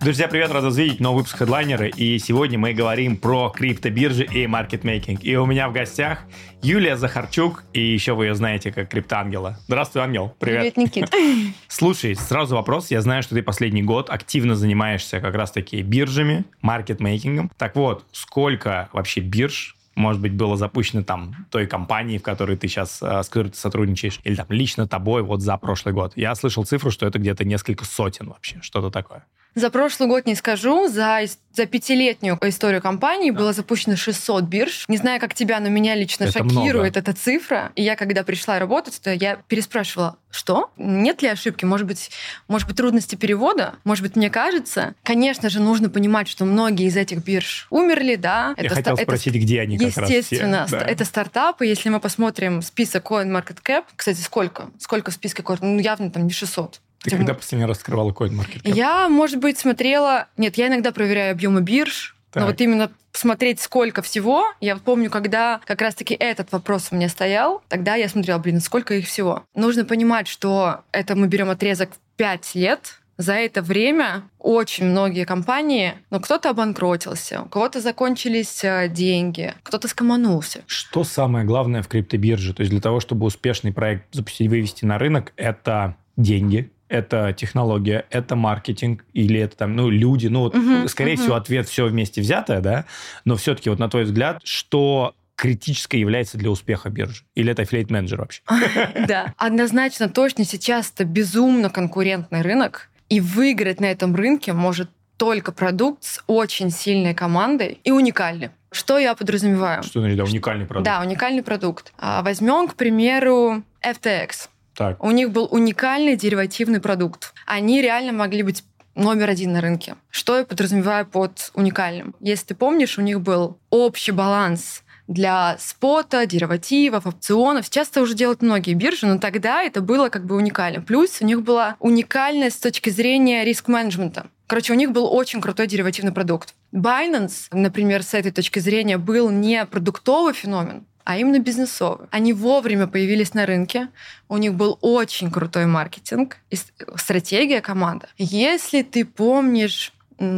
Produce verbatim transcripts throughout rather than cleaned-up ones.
Друзья, привет, рад вас видеть, новый выпуск Headliner, и сегодня мы говорим про криптобиржи и маркетмейкинг. И у меня в гостях Юлия Захарчук, и еще вы ее знаете как криптоангела. Здравствуй, ангел. Привет. Привет, Никит. Слушай, сразу вопрос. Я знаю, что ты последний год активно занимаешься как раз-таки биржами, маркетмейкингом. Так вот, сколько вообще бирж, может быть, было запущено там той компанией, в которой ты сейчас, с которой ты сотрудничаешь, или там лично тобой вот за прошлый год? Я слышал цифру, что это где-то несколько сотен вообще, что-то такое. За прошлый год не скажу, за, за пятилетнюю историю компании да. было запущено шестьсот бирж. Не знаю, как тебя, но меня лично это шокирует много. Эта цифра. И я, когда пришла работать, то я переспрашивала, что? Нет ли ошибки? Может быть, может быть, трудности перевода? Может быть, мне кажется? Конечно же, нужно понимать, что многие из этих бирж умерли, да. Я это хотел ста- спросить, это, где они как раз все. Естественно, да. это стартапы. Если мы посмотрим список CoinMarketCap, кстати, сколько? Сколько в списке? Ну, явно там не шестьсот. Ты Тем... когда последний раз открывала CoinMarketCap? Я, может быть, смотрела... Нет, я иногда проверяю объемы бирж, так. но вот именно посмотреть, сколько всего... Я помню, когда как раз-таки этот вопрос у меня стоял, тогда я смотрела, блин, сколько их всего. Нужно понимать, что это мы берем отрезок в пять лет. За это время очень многие компании, ну, кто-то обанкротился, у кого-то закончились деньги, кто-то скоманулся. Что самое главное в криптобирже? То есть для того, чтобы успешный проект запустить, вывести на рынок, это деньги, это технология, это маркетинг, или это там, ну, люди, ну, вот, uh-huh, скорее uh-huh. всего, ответ все вместе взятое, да, но все-таки вот на твой взгляд, что критическое является для успеха биржи? Или это аффилиейт-менеджер вообще? Да, однозначно, точно сейчас это безумно конкурентный рынок, и выиграть на этом рынке может только продукт с очень сильной командой и уникальный. Что я подразумеваю? Что значит, да, уникальный продукт? Да, уникальный продукт. Возьмем, к примеру, эф ти экс. Так. У них был уникальный деривативный продукт. Они реально могли быть номер один на рынке. Что я подразумеваю под уникальным? Если ты помнишь, у них был общий баланс для спота, деривативов, опционов. Сейчас это уже делают многие биржи, но тогда это было как бы уникально. Плюс у них была уникальность с точки зрения риск-менеджмента. Короче, у них был очень крутой деривативный продукт. Binance, например, с этой точки зрения был не продуктовый феномен, а именно бизнесовый. Они вовремя появились на рынке, у них был очень крутой маркетинг, и стратегия команда. Если ты помнишь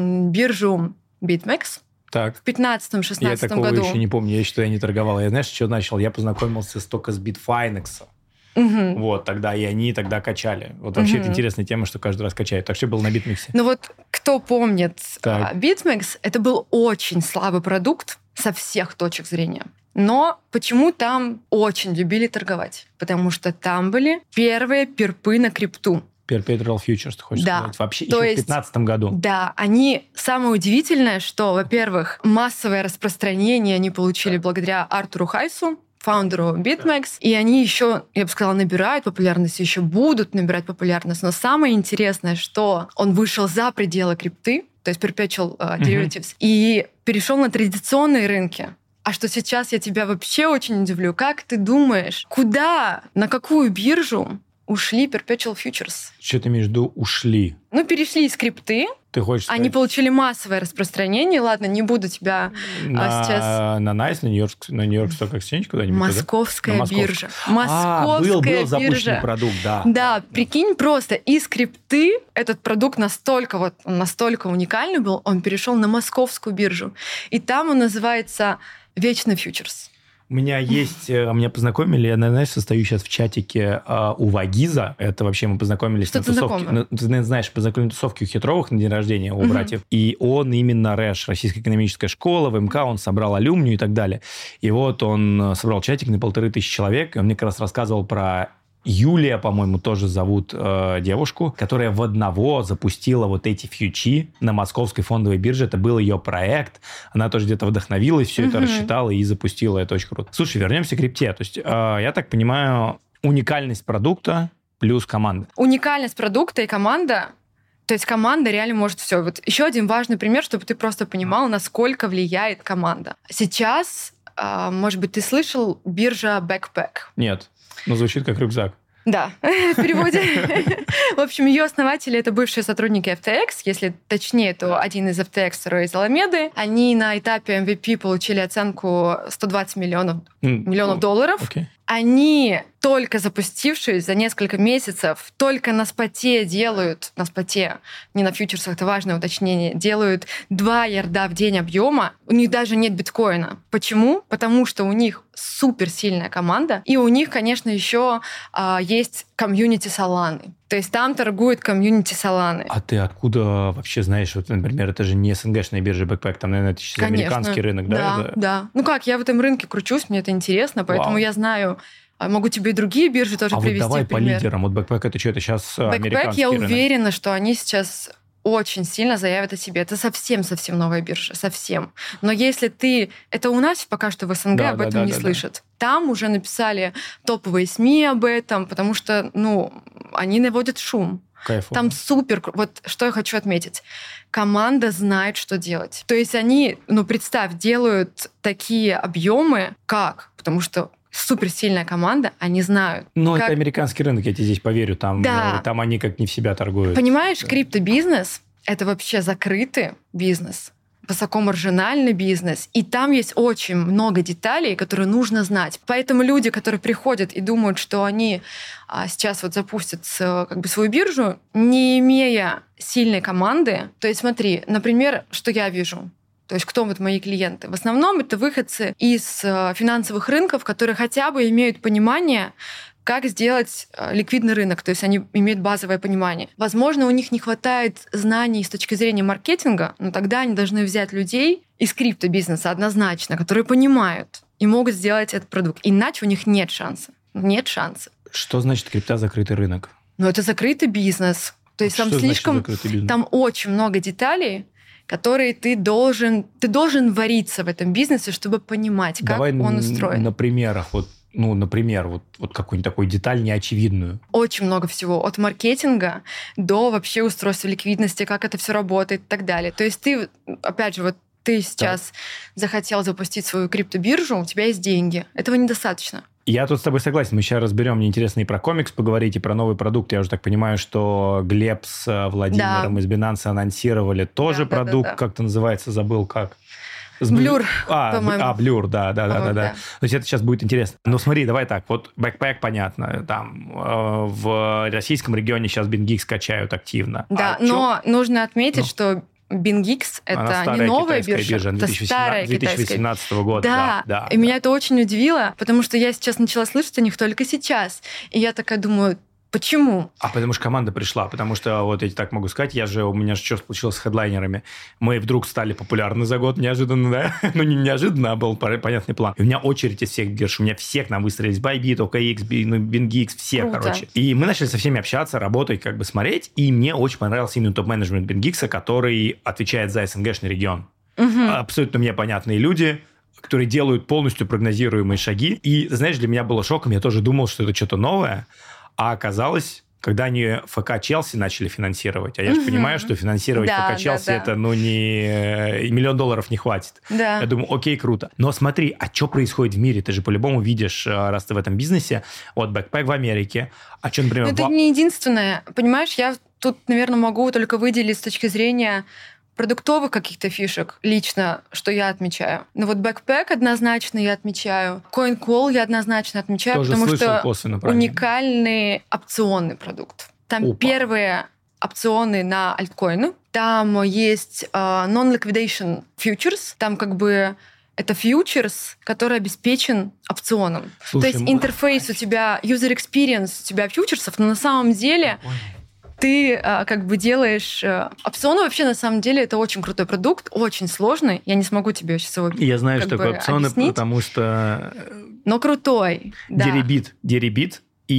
биржу BitMEX, так. в пятнадцатом-шестнадцатом году... Я такого еще не помню, я что я не торговал. Я, знаешь, что начал? Я познакомился только с Bitfinex. Угу. Вот, тогда и они тогда качали. Вот вообще угу. это интересная тема, что каждый раз качают. Так что было на BitMEX. Ну вот, кто помнит, так. BitMEX, это был очень слабый продукт со всех точек зрения. Но почему там очень любили торговать? Потому что там были первые перпы на крипту. Perpetual Futures, ты хочешь да. сказать? Вообще То еще есть, в пятнадцатом году. Да, они... Самое удивительное, что, во-первых, массовое распространение они получили благодаря Артуру Хайсу, фаундеру BitMEX, и они еще, я бы сказала, набирают популярность, еще будут набирать популярность. Но самое интересное, что он вышел за пределы крипты, то есть Perpetual uh, Derivatives, mm-hmm. и перешел на традиционные рынки. А что сейчас я тебя вообще очень удивлю. Как ты думаешь, куда, на какую биржу ушли Perpetual Futures? Что ты имеешь в виду ушли? Ну, перешли из крипты. Ты хочешь сказать? Они получили массовое распространение. Ладно, не буду тебя на, а, сейчас... На Найс, на Нью-Йорк, на Нью-Йорк Stock Exchange куда-нибудь? Московская на биржа. Московская. А, был, был запущенный биржа. продукт, да. Да, да, прикинь, просто из крипты этот продукт настолько, вот, настолько уникальный был, он перешел на московскую биржу. И там он называется «Вечный фьючерс». У меня есть, меня познакомили, я, знаешь, состою сейчас в чатике uh, у Вагиза. Это вообще мы познакомились Что на тусовке. На, ты знаешь, познакомились на тусовке у Хитровых на день рождения у uh-huh. братьев. И он именно РЭШ, Российская экономическая школа, в МК, он собрал алюмнию и так далее. И вот он собрал чатик на полторы тысячи человек, и он мне как раз рассказывал про... Юлия, по-моему, тоже зовут э, девушку, которая в одного запустила вот эти фьючи на московской фондовой бирже. Это был ее проект. Она тоже где-то вдохновилась, все mm-hmm. это рассчитала и запустила. Это очень круто. Слушай, вернемся к крипте. То есть, э, я так понимаю, уникальность продукта плюс команда. Уникальность продукта и команда. То есть команда реально может все. Вот еще один важный пример, чтобы ты просто понимал, насколько влияет команда. Сейчас, э, может быть, ты слышал биржа Backpack? Нет. Ну, звучит как рюкзак. Да, в переводе. В общем, ее основатели — это бывшие сотрудники эф ти экс. Если точнее, то один из эф ти экс, второй из Аламеды. Они на этапе эм ви пи получили оценку сто двадцать миллионов, mm. миллионов долларов. Okay. Они, только запустившись за несколько месяцев, только на споте делают, на споте, не на фьючерсах, это важное уточнение, делают два ярда в день объема. У них даже нет биткоина. Почему? Потому что у них суперсильная команда, и у них, конечно, еще а, есть комьюнити Solana. То есть там торгует комьюнити Solana. А ты откуда вообще знаешь, вот, например, это же не СНГшная биржа Backpack, там, наверное, это сейчас американский рынок, да? Да, это... да. Ну как, я в этом рынке кручусь, мне это интересно, поэтому Вау. Я знаю. Могу тебе и другие биржи тоже а привести. А вот давай в пример. по лидерам. Вот Backpack это что, это сейчас Backpack, американский я рынок? уверена, что они сейчас очень сильно заявят о себе. Это совсем-совсем новая биржа, совсем. Но если ты... Это у нас пока что в СНГ да, об этом да, не да, слышат. Да. Там уже написали топовые СМИ об этом, потому что, ну, они наводят шум. Кайфово. Там супер... Вот что я хочу отметить. Команда знает, что делать. То есть они, ну, представь, делают такие объемы, как? Потому что суперсильная команда, они знают. Ну, как... это американский рынок, я тебе здесь поверю. Там, да. там они как не в себя торгуют. Понимаешь, да. криптобизнес — это вообще закрытый бизнес, высокомаржинальный бизнес, и там есть очень много деталей, которые нужно знать. Поэтому люди, которые приходят и думают, что они а, сейчас вот запустят как бы свою биржу, не имея сильной команды, то есть смотри, например, что я вижу. То есть кто вот мои клиенты? В основном это выходцы из финансовых рынков, которые хотя бы имеют понимание, как сделать ликвидный рынок, то есть они имеют базовое понимание. Возможно, у них не хватает знаний с точки зрения маркетинга, но тогда они должны взять людей из криптобизнеса однозначно, которые понимают и могут сделать этот продукт. Иначе у них нет шанса. Нет шанса. Что значит крипта закрытый рынок? Ну, это закрытый бизнес. То есть Что там слишком... Там очень много деталей, которые ты должен, ты должен вариться в этом бизнесе, чтобы понимать, как Давай он устроен. на примерах, вот, ну, например, вот, вот какую-нибудь такую деталь неочевидную. Очень много всего. От маркетинга до вообще устройства ликвидности, как это все работает и так далее. То есть ты, опять же, вот ты сейчас так. захотел запустить свою криптобиржу, у тебя есть деньги. Этого недостаточно. Я тут с тобой согласен. Мы сейчас разберем, мне интересно и про комикс поговорить, и про новый продукт. Я уже так понимаю, что Глеб с Владимиром да. из Binance анонсировали тоже да, продукт, да, да, да. как-то называется, забыл как. Блюр, а, по-моему. А, Блюр, да, да, да, да, да. То есть это сейчас будет интересно. Но смотри, давай так, вот Backpack, понятно, там э, в российском регионе сейчас BingX качают активно. Да, а но чё? нужно отметить, ну. что BingX — это не новая биржа, биржа это старая две тысячи восемнадцатого года. Да, да, да и да. меня это очень удивило, потому что я сейчас начала слышать о них только сейчас. И я такая думаю, почему? А потому что команда пришла, потому что, вот я так могу сказать, я же, у меня же что случилось с хедлайнерами. Мы вдруг стали популярны за год, неожиданно, да? Ну, не неожиданно, а был понятный план. И у меня очередь из всех бирж, у меня все к нам выстроились, Bybit, о кей икс, BingX, все, Круто. короче. И мы начали со всеми общаться, работать, как бы смотреть, и мне очень понравился именно топ-менеджмент BingX, который отвечает за СНГшный регион. Угу. Абсолютно мне понятные люди, которые делают полностью прогнозируемые шаги. И, знаешь, для меня было шоком, я тоже думал, что это что-то новое. А оказалось, когда они ФК Челси начали финансировать, а я же угу. понимаю, что финансировать да, ФК Челси, да, да. это, ну, не... миллион долларов не хватит. Да. Я думаю, окей, круто. Но смотри, а что происходит в мире? Ты же по-любому видишь, раз ты в этом бизнесе, вот Backpack в Америке, а что, например... Но это в... не единственное. Понимаешь, я тут, наверное, могу только выделить с точки зрения продуктовых каких-то фишек лично, что я отмечаю. Но вот Backpack однозначно я отмечаю. CoinCall я однозначно отмечаю, Тоже потому что косвенно, уникальный опционный продукт. Там Опа. первые опционы на альткоины. Там есть uh, non-liquidation futures. Там как бы это фьючерс, который обеспечен опционом. Слушай, То есть интерфейс у тебя, user experience у тебя фьючерсов, но на самом деле... Ой. Ты а, как бы делаешь... А, опционы вообще, на самом деле, это очень крутой продукт, очень сложный. Я не смогу тебе сейчас его Я знаю, что такое опционы, объяснить. Потому что... Но крутой, да. Дерибит, Дерибит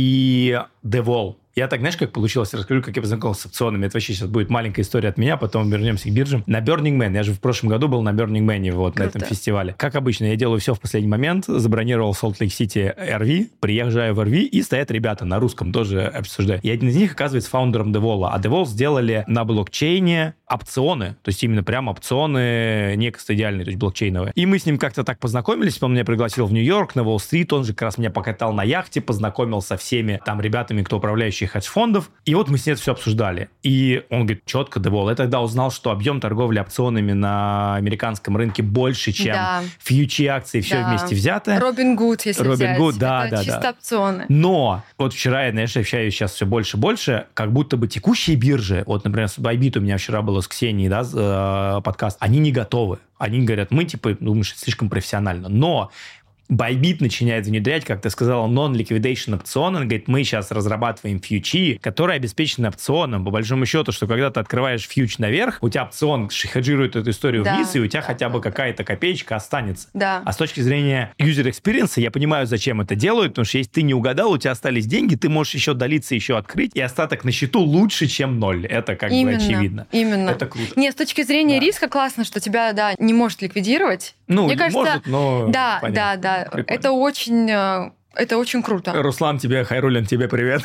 и Devol. Я так, знаешь, как получилось? Расскажу, как я познакомился с опционами. Это вообще сейчас будет маленькая история от меня, потом вернемся к биржам. На Burning Man. Я же в прошлом году был на Burning Man, вот, на этом фестивале. Как обычно, я делаю все в последний момент. Забронировал Salt Lake City эр ви, приезжаю в эр ви, и стоят ребята на русском, тоже обсуждают. И один из них, оказывается, фаундером Devol. А Devol сделали на блокчейне опционы, то есть именно прям опционы не кастодиальные, то есть блокчейновые. И мы с ним как-то так познакомились, он меня пригласил в Нью-Йорк, на Уолл-стрит, он же как раз меня покатал на яхте, познакомил со всеми там ребятами ребятами, кто управляющие хедж-фондов. И вот мы с ним это все обсуждали. И он говорит, четко, Девол. Я тогда узнал, что объем торговли опционами на американском рынке больше, чем да. фьючи акции, все да. вместе взятое. Робин Гуд, если Робин взять. Гуд, да, это да, чисто да. опционы. Но вот вчера я, знаешь, общаюсь сейчас все больше и больше, как будто бы текущие биржи, вот, например, с Bybit у меня вчера было с Ксенией, да, подкаст, они не готовы. Они говорят, мы, типа, думаем, что это слишком профессионально. Но Bybit начинает внедрять, как ты сказала, non-liquidation опцион. Он говорит, мы сейчас разрабатываем фьючи, которые обеспечены опционом. По большому счету, что когда ты открываешь фьюч наверх, у тебя опцион хеджирует эту историю да. вниз, и у тебя да, хотя бы да, какая-то копеечка останется. Да. А с точки зрения user experience, я понимаю, зачем это делают, потому что если ты не угадал, у тебя остались деньги, ты можешь еще долиться, еще открыть, и остаток на счету лучше, чем ноль. Это как именно, бы очевидно. Именно. Это круто. Нет, с точки зрения да. риска классно, что тебя, да, не может ликвидировать. Ну, Мне кажется, может, но да, понятно. да, да. Прикольно. Это очень, это очень круто. Руслан, тебе, Хайруллин, тебе привет.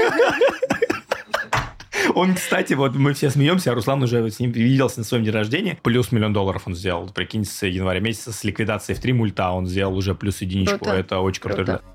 Он, кстати, вот мы все смеемся, а Руслан уже с ним виделся на своем день рождения. Плюс миллион долларов он сделал. Прикинь, с января месяца с ликвидацией в три мульта он сделал уже плюс единичку. Круто. Это очень круто. Круто.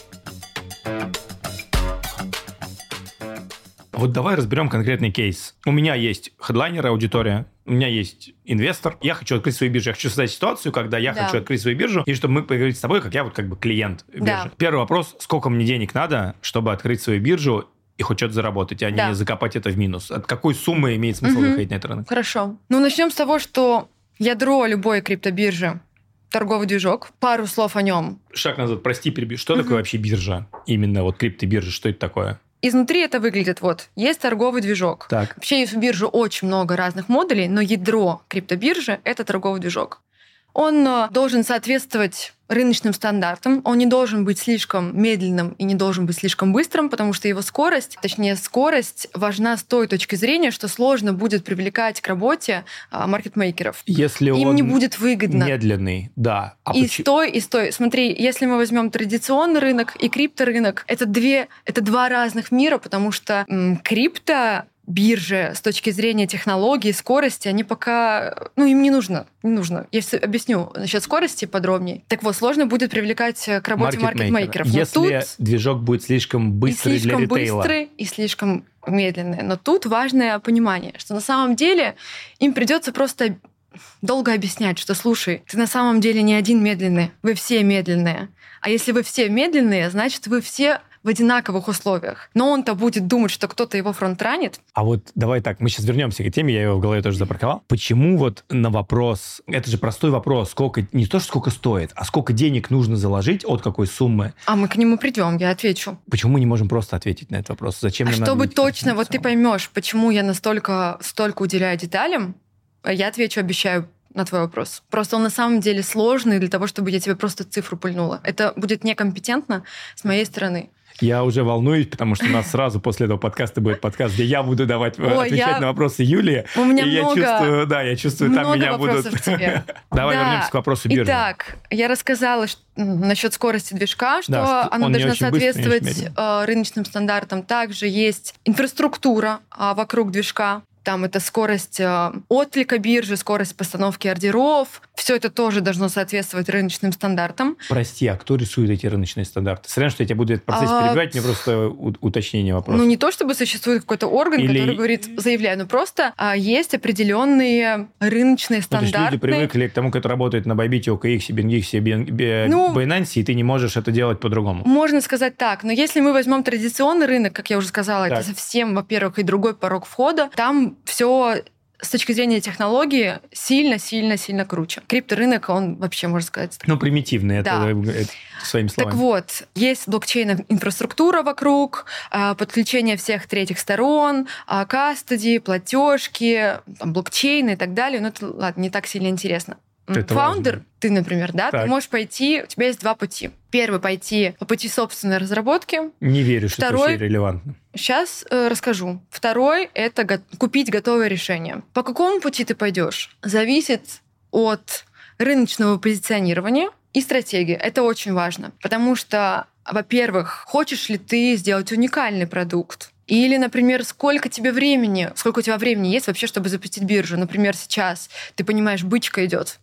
Вот давай разберем конкретный кейс. У меня есть хедлайнер, аудитория, у меня есть инвестор. Я хочу открыть свою биржу. Я хочу создать ситуацию, когда я да. хочу открыть свою биржу, и чтобы мы поговорили с тобой, как я вот как бы клиент биржи. Да. Первый вопрос, сколько мне денег надо, чтобы открыть свою биржу и хоть что-то заработать, а да. не закопать это в минус? От какой суммы имеет смысл угу. выходить на этот рынок? Хорошо. Ну, начнем с того, что ядро любой криптобиржи – торговый движок. Пару слов о нем. Шаг назад, прости, перебью. Что угу. такое вообще биржа? Именно вот криптобиржа, что это такое? Изнутри это выглядит вот. Есть торговый движок. Так. Вообще есть в бирже очень много разных модулей, но ядро криптобиржи – это торговый движок. Он должен соответствовать рыночным стандартам, он не должен быть слишком медленным и не должен быть слишком быстрым, потому что его скорость, точнее скорость, важна с той точки зрения, что сложно будет привлекать к работе маркетмейкеров. Если Им он не будет выгодно. Медленный, да. А и почему? стой, и стой. Смотри, если мы возьмем традиционный рынок и крипторынок, это, две, это два разных мира, потому что м, крипто биржи с точки зрения технологий, скорости, они пока... Ну, им не нужно. Не нужно. Я объясню насчет скорости подробнее. Так вот, сложно будет привлекать к работе маркетмейкеров. Если тут движок будет слишком быстрый и слишком для ритейла. быстрый, и слишком медленный. Но тут важное понимание, что на самом деле им придется просто долго объяснять, что, слушай, ты на самом деле не один медленный, вы все медленные. А если вы все медленные, значит, вы все в одинаковых условиях. Но он-то будет думать, что кто-то его фронтранит. А вот давай так, мы сейчас вернемся к теме, я его в голове тоже запарковал. Почему вот на вопрос, это же простой вопрос, сколько, не то, что сколько стоит, а сколько денег нужно заложить, от какой суммы? А мы к нему придем, я отвечу. Почему мы не можем просто ответить на этот вопрос? Зачем а нам чтобы надо точно, вот ты поймешь, почему я настолько столько уделяю деталям, я отвечу, обещаю, на твой вопрос. Просто он на самом деле сложный для того, чтобы я тебе просто цифру пульнула. Это будет некомпетентно с моей стороны. Я уже волнуюсь, потому что у нас сразу после этого подкаста будет подкаст, где я буду давать, О, отвечать я... на вопросы Юлии. У меня и много, я чувствую, да, я чувствую, там меня будут... тебе. Давай да. вернемся к вопросу биржи. Итак, я рассказала что, насчет скорости движка, что да, она должна соответствовать быстрый, рыночным стандартам. Также есть инфраструктура вокруг движка. Там это скорость отклика биржи, скорость постановки ордеров. Все это тоже должно соответствовать рыночным стандартам. Прости, а кто рисует эти рыночные стандарты? Сорян, что я тебя буду этот процесс а... перебивать, мне просто уточнение вопроса. Ну, не то, чтобы существует какой-то орган, Или... который говорит, заявляю, но просто а, есть определенные рыночные стандарты. Ну, то есть люди привыкли к тому, кто работает на Bybit, о ка икс, BingX, ну, Binance, и ты не можешь это делать по-другому. Можно сказать так, но если мы возьмем традиционный рынок, как я уже сказала, так. это совсем, во-первых, и другой порог входа, там все с точки зрения технологии сильно-сильно-сильно круче. Крипторынок, он вообще, можно сказать... Ну, примитивный, да. это, это своими словами. Так вот, есть блокчейн-инфраструктура вокруг, подключение всех третьих сторон, кастоди, платежки, блокчейны и так далее. Ну, это, ладно, не так сильно интересно. Это Фаундер, важно. Ты, например, да, так. ты можешь пойти, у тебя есть два пути. Первый — пойти по пути собственной разработки. Не верю, что Второй, это вообще релевантно. Сейчас э, расскажу. Второй — это го- купить готовое решение. По какому пути ты пойдешь, зависит от рыночного позиционирования и стратегии. Это очень важно, потому что, во-первых, хочешь ли ты сделать уникальный продукт? Или, например, сколько тебе времени, сколько у тебя времени есть вообще, чтобы запустить биржу? Например, сейчас ты понимаешь, бычка идет.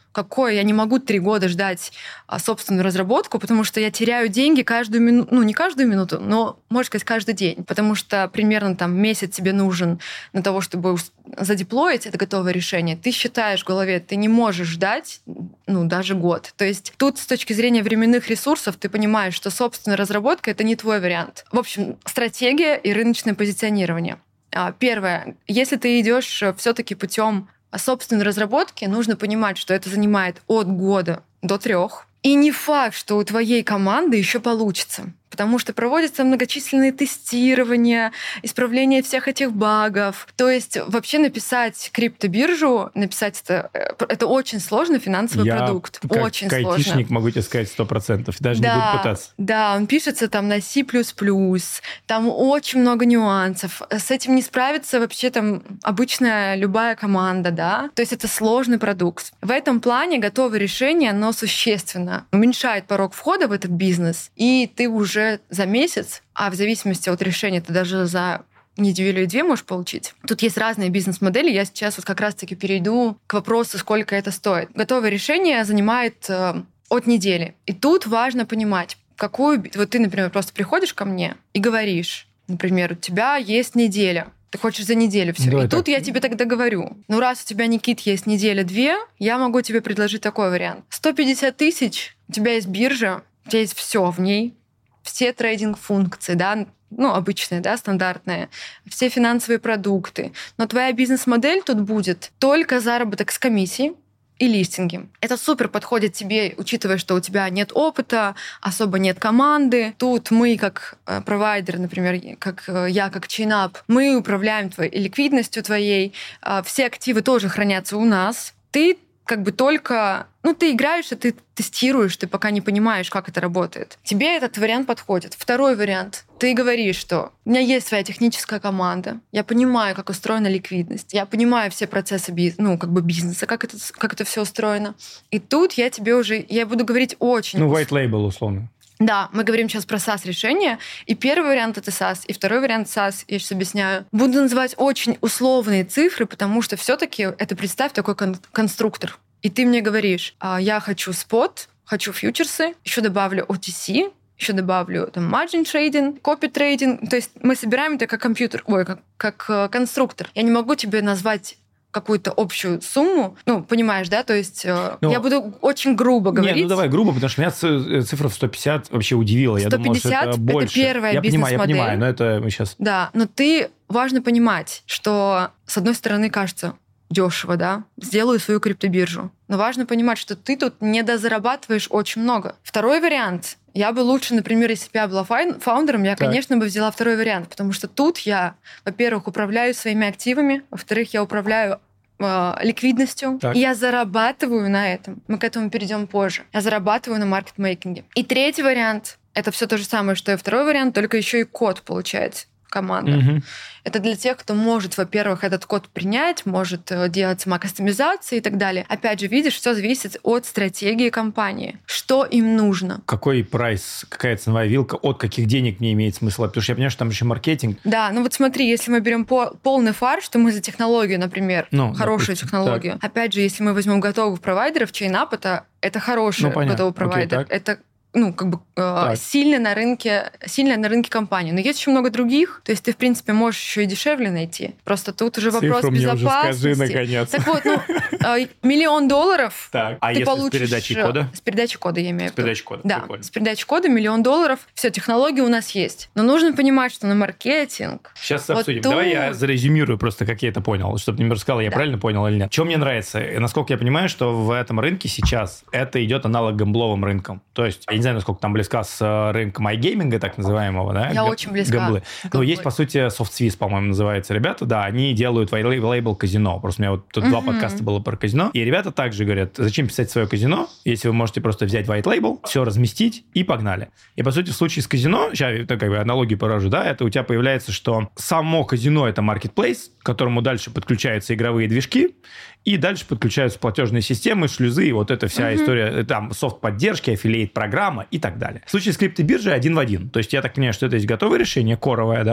какое? Я не могу три года ждать а, собственную разработку, потому что я теряю деньги каждую минуту, ну не каждую минуту, но, можно сказать, каждый день, потому что примерно там месяц тебе нужен на того, чтобы задеплоить это готовое решение. Ты считаешь в голове, ты не можешь ждать, ну, даже год. То есть тут с точки зрения временных ресурсов ты понимаешь, что собственная разработка — это не твой вариант. В общем, стратегия и рыночное позиционирование. Первое. Если ты идешь все-таки путем собственной разработки, нужно понимать, что это занимает от года до трех. И не факт, что у твоей команды еще получится. Потому что проводятся многочисленные тестирования, исправление всех этих багов. То есть вообще написать криптобиржу, написать это, это очень сложный финансовый Я продукт. Как очень сложно. Я кайтишник могу тебе сказать сто процентов. Даже да, не буду пытаться. Да, он пишется там на си плюс плюс. Там очень много нюансов. С этим не справится вообще там обычная любая команда, да. То есть это сложный продукт. В этом плане готовое решение, оно существенно уменьшает порог входа в этот бизнес, и ты уже за месяц, а в зависимости от решения ты даже за неделю и две можешь получить. Тут есть разные бизнес-модели. Я сейчас вот как раз-таки перейду к вопросу, сколько это стоит. Готовое решение занимает э, от недели. И тут важно понимать, какую... Вот ты, например, просто приходишь ко мне и говоришь, например, у тебя есть неделя, ты хочешь за неделю все. Давай и тут так. я тебе тогда говорю, ну раз у тебя, Никит, есть неделя-две, я могу тебе предложить такой вариант. сто пятьдесят тысяч, у тебя есть биржа, у тебя есть все в ней, все трейдинг-функции, да, ну, обычные, да, стандартные, все финансовые продукты. Но твоя бизнес-модель тут будет только заработок с комиссий и листинги. Это супер подходит тебе, учитывая, что у тебя нет опыта, особо нет команды. Тут мы, как провайдер, например, как я, как чейнап, мы управляем твоей ликвидностью твоей. Все активы тоже хранятся у нас. Ты как бы только... Ну, ты играешь, и ты тестируешь, ты пока не понимаешь, как это работает. Тебе этот вариант подходит. Второй вариант. Ты говоришь, что у меня есть своя техническая команда, я понимаю, как устроена ликвидность, я понимаю все процессы биз... ну, как бы бизнеса, как это, как это все устроено. И тут я тебе уже... Я буду говорить очень... Ну, white label, условно. Да, мы говорим сейчас про SaaS-решение, и первый вариант — это SaaS, и второй вариант SaaS, я сейчас объясняю. Буду называть очень условные цифры, потому что все-таки это, представь, такой кон- конструктор. И ты мне говоришь, я хочу спот, хочу фьючерсы, еще добавлю о ти си, еще добавлю там margin trading, copy trading. То есть мы собираем это как компьютер, ой, как, как конструктор. Я не могу тебе назвать какую-то общую сумму, ну, понимаешь, да, то есть ну, я буду очень грубо говорить. Не, ну давай грубо, потому что меня цифра в сто пятьдесят вообще удивила. сто пятьдесят я думала, что это больше. Это первая я бизнес-модель. Понимаю, я понимаю, но это мы сейчас... Да, но ты, важно понимать, что с одной стороны кажется дешево, да, сделаю свою криптобиржу. Но важно понимать, что ты тут не дозарабатываешь очень много. Второй вариант. Я бы лучше, например, если бы я была фаундером, я, так. конечно, бы взяла второй вариант, потому что тут я, во-первых, управляю своими активами, во-вторых, я управляю э, ликвидностью, так. и я зарабатываю на этом. Мы к этому перейдем позже. Я зарабатываю на маркетмейкинге. И третий вариант — это все то же самое, что и второй вариант, только еще и код получается. Команда. Угу. Это для тех, кто может, во-первых, этот код принять, может делать самокастомизации и так далее. Опять же, видишь, все зависит от стратегии компании. Что им нужно. Какой прайс, какая ценовая вилка, от каких денег мне имеет смысл? Потому что я понимаю, что там еще маркетинг. Да, ну вот смотри, если мы берем по- полный фарш, то мы за технологию, например, ну, хорошую допустим, технологию. Так. Опять же, если мы возьмем готовых провайдеров, чейнап — это, это хороший ну, готовый провайдер. Окей, это ну, как бы э, сильная на рынке, сильная на рынке компания. Но есть еще много других, то есть ты, в принципе, можешь еще и дешевле найти. Просто тут уже Цифру вопрос мне безопасности. Уже скажи, наконец. Так вот, ну, э, миллион долларов так. А ты если получишь... с передачей кода? С передачей кода, я имею в виду. С передачей кода, да, прикольно. С передачей кода миллион долларов. Все, технологии у нас есть. Но нужно понимать, что на маркетинг... Сейчас вот обсудим. тут... Давай я зарезюмирую просто, как я это понял, чтобы ты мне рассказал, я да. правильно понял или нет. Что мне нравится? Насколько я понимаю, что в этом рынке сейчас это идет аналог гамбловым рынкам. То есть, я не знаю, насколько там близко с рынком iGaming, так называемого, да? Я Г- очень близка. Гамблы. Но есть, по сути, SoftSwiss, по-моему, называется ребята, да, они делают лейбл казино. Просто у меня вот тут uh-huh. два подкаста было про казино, и ребята также говорят, зачем писать свое казино, если вы можете просто взять white label, все разместить и погнали. И, по сути, в случае с казино, сейчас это как бы аналогию поражу, да, это у тебя появляется, что само казино — это marketplace, к которому дальше подключаются игровые движки, и дальше подключаются платежные системы, шлюзы, и вот эта вся uh-huh. история, там, софт-поддержки, аффилиейт-программа и так далее. В случае с криптобиржей один в один. То есть я так понимаю, что это есть готовое решение, коровое, да,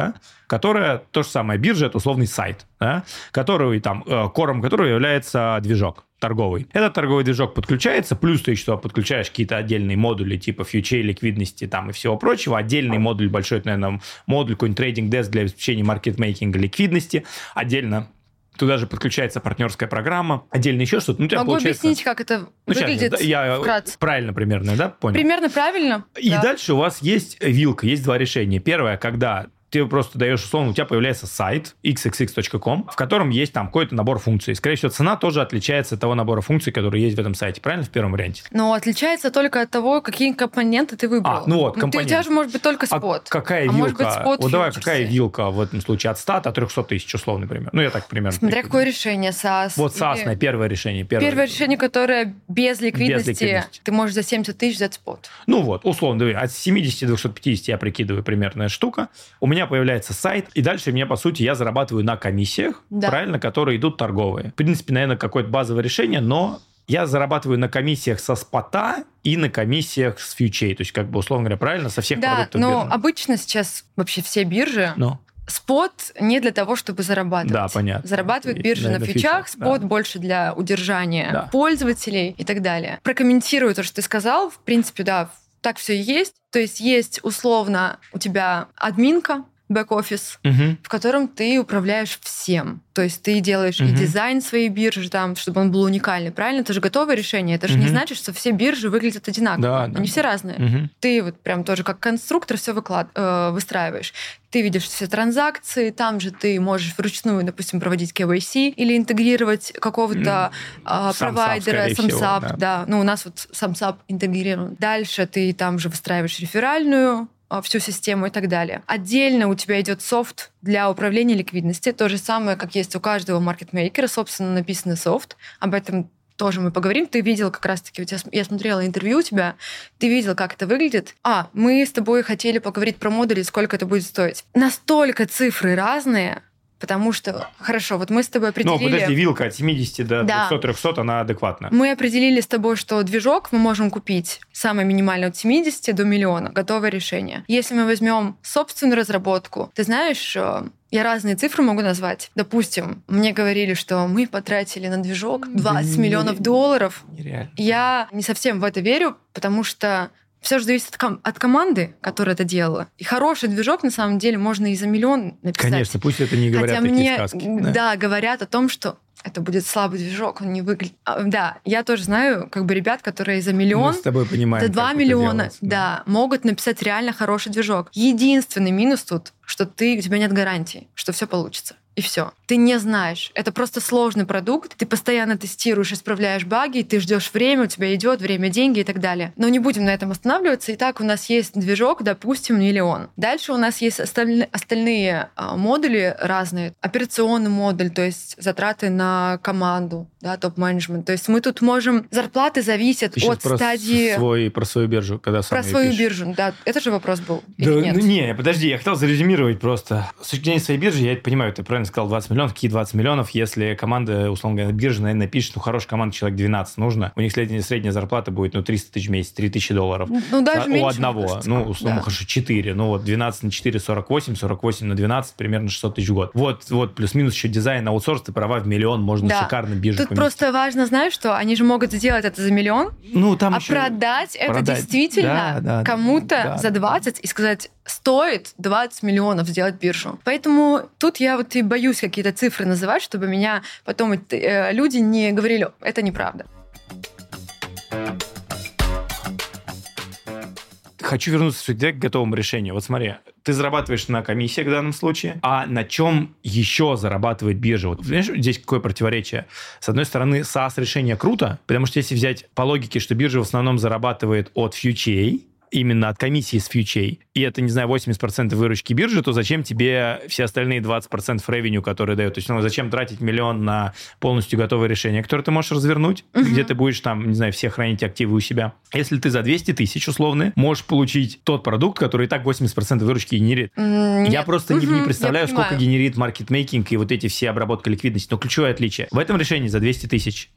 которая то же самое. Биржа – это условный сайт, да, который, там, кором которого является движок торговый. Этот торговый движок подключается, плюс ты еще подключаешь какие-то отдельные модули типа фьючей, ликвидности там и всего прочего. Отдельный модуль, большой, наверное, модуль, какой-нибудь трейдинг-деск для обеспечения маркетмейкинга, ликвидности. Отдельно туда же подключается партнерская программа, отдельно еще что-то. Ну, у тебя Могу получается... объяснить, как это ну, выглядит сейчас, я вкратце. Правильно примерно, да, понял? Примерно правильно. И да. дальше у вас есть вилка, есть два решения. Первое, когда ты просто даешь, условно, у тебя появляется сайт икс икс икс точка ком, в котором есть там какой-то набор функций. Скорее всего, цена тоже отличается от того набора функций, который есть в этом сайте. Правильно? В первом варианте. Но отличается только от того, какие компоненты ты выбрал. А, ну вот, компоненты. Ты, у тебя же может быть только спот. А какая а вилка? может быть спот вот давай, фьючерсы. какая вилка в этом случае? От ста до трехсот тысяч, условно, например. Ну, я так примерно. Смотря прикидываю. какое решение, САС. Вот САС, или... первое решение. Первое, первое решение, которое без ликвидности, без ликвидности. Ты можешь за семьдесят тысяч взять спот. Ну вот, условно, давай, от семидесяти до двухсот пятидесяти я прикидываю примерная штука. У меня появляется сайт, и дальше мне, по сути, я зарабатываю на комиссиях, да. правильно, которые идут торговые. В принципе, наверное, какое-то базовое решение, но я зарабатываю на комиссиях со спота и на комиссиях с фьючей. То есть, как бы, условно говоря, правильно, со всех да, продуктов но биржи. обычно сейчас вообще все биржи... Но. Спот не для того, чтобы зарабатывать. Да, понятно. Зарабатывают биржи на, на фьючах, спот да. больше для удержания да. пользователей и так далее. Прокомментирую то, что ты сказал. В принципе, да, так все и есть. То есть есть условно у тебя админка, бэк-офис, угу. в котором ты управляешь всем. То есть ты делаешь угу. и дизайн своей биржи, там, чтобы он был уникальный. Правильно? Это же готовое решение. Это же угу. не значит, что все биржи выглядят одинаково. Да, Они да. все разные. Угу. Ты вот прям тоже как конструктор все выклад... э, выстраиваешь. Ты видишь все транзакции, там же ты можешь вручную, допустим, проводить кей вай си или интегрировать какого-то mm. э, провайдера, самсап. Да. Да. Ну, у нас вот самсап интегрирован. Дальше ты там же выстраиваешь реферальную всю систему и так далее. Отдельно у тебя идет софт для управления ликвидностью. То же самое, как есть у каждого маркетмейкера, собственно, написанный софт. Об этом тоже мы поговорим. Ты видел как раз-таки, я смотрела интервью у тебя, ты видел, как это выглядит. А, мы с тобой хотели поговорить про модули, сколько это будет стоить. Настолько цифры разные, потому что, хорошо, вот мы с тобой определили... Ну, подожди, вилка от семидесяти до двухсот-трехсот, она адекватна. Мы определили с тобой, что движок мы можем купить самое минимальное от семидесяти до миллиона. Готовое решение. Если мы возьмем собственную разработку, ты знаешь... Я разные цифры могу назвать. Допустим, мне говорили, что мы потратили на движок двадцать да миллионов долларов. Нереально. Я не совсем в это верю, потому что все же зависит от, ком- от команды, которая это делала. И хороший движок, на самом деле, можно и за миллион написать. Конечно, пусть это не говорят Хотя такие мне, сказки. Да. да, говорят о том, что это будет слабый движок, он не выглядит... Да, я тоже знаю как бы ребят, которые за миллион, Мы с тобой понимаем, за два миллиона, делать, да. да, могут написать реально хороший движок. Единственный минус тут, что ты, у тебя нет гарантии, что все получится. И все. Ты не знаешь. Это просто сложный продукт. Ты постоянно тестируешь, исправляешь баги, ты ждешь время, у тебя идет время, деньги и так далее. Но не будем на этом останавливаться. Итак, у нас есть движок, допустим, миллион. Дальше у нас есть остальные, остальные а, модули разные. Операционный модуль, то есть затраты на команду, да, топ-менеджмент. То есть мы тут можем... Зарплаты зависят ты от про стадии... Свой, про свою биржу, когда сам Про свою пишешь. биржу, да. Это же вопрос был. Да, или нет? Ну не, подожди, я хотел зарезюмировать просто. С точки зрения своей биржи, я это понимаю, ты правильно сказал, двадцать миллионов. Какие двадцать миллионов, если команда, условно говоря, биржа, наверное, напишет, ну, хорошая команда, человек двенадцать нужно, у них средняя, средняя зарплата будет, ну, триста тысяч в месяц, три тысячи долларов. Ну, даже у меньше, одного, кажется. ну, условно, да. хорошо, четыре. Ну, вот двенадцать на четыре, сорок восемь, сорок восемь на двенадцать, примерно шестьсот тысяч в год. Вот, вот, плюс-минус еще дизайн, аутсорс, ты права, в миллион можно да. шикарно биржу Тут поместить. просто важно, знаешь, что они же могут сделать это за миллион, ну, там а еще... продать это продать. действительно да, да, кому-то да, за двадцать и сказать, стоит двадцать миллионов сделать биржу. Поэтому тут я вот и боюсь какие-то цифры называть, чтобы меня потом э, люди не говорили, это неправда. Хочу вернуться к готовому решению. Вот смотри, ты зарабатываешь на комиссиях в данном случае, а на чем еще зарабатывает биржа? Вот, понимаешь, здесь какое противоречие? С одной стороны, SaaS-решение круто, потому что если взять по логике, что биржа в основном зарабатывает от фьючей, именно от комиссии с фьючей, и это, не знаю, восемьдесят процентов выручки биржи, то зачем тебе все остальные двадцать процентов ревеню, которые дают? То есть, ну, зачем тратить миллион на полностью готовое решение, которое ты можешь развернуть, uh-huh. где ты будешь там, не знаю, все хранить активы у себя. Если ты за двести тысяч, условно, можешь получить тот продукт, который и так восемьдесят процентов выручки генерит. Mm, я просто uh-huh. не, не представляю, сколько генерит маркетмейкинг и вот эти все обработка ликвидности. Но ключевое отличие. В этом решении за двести тысяч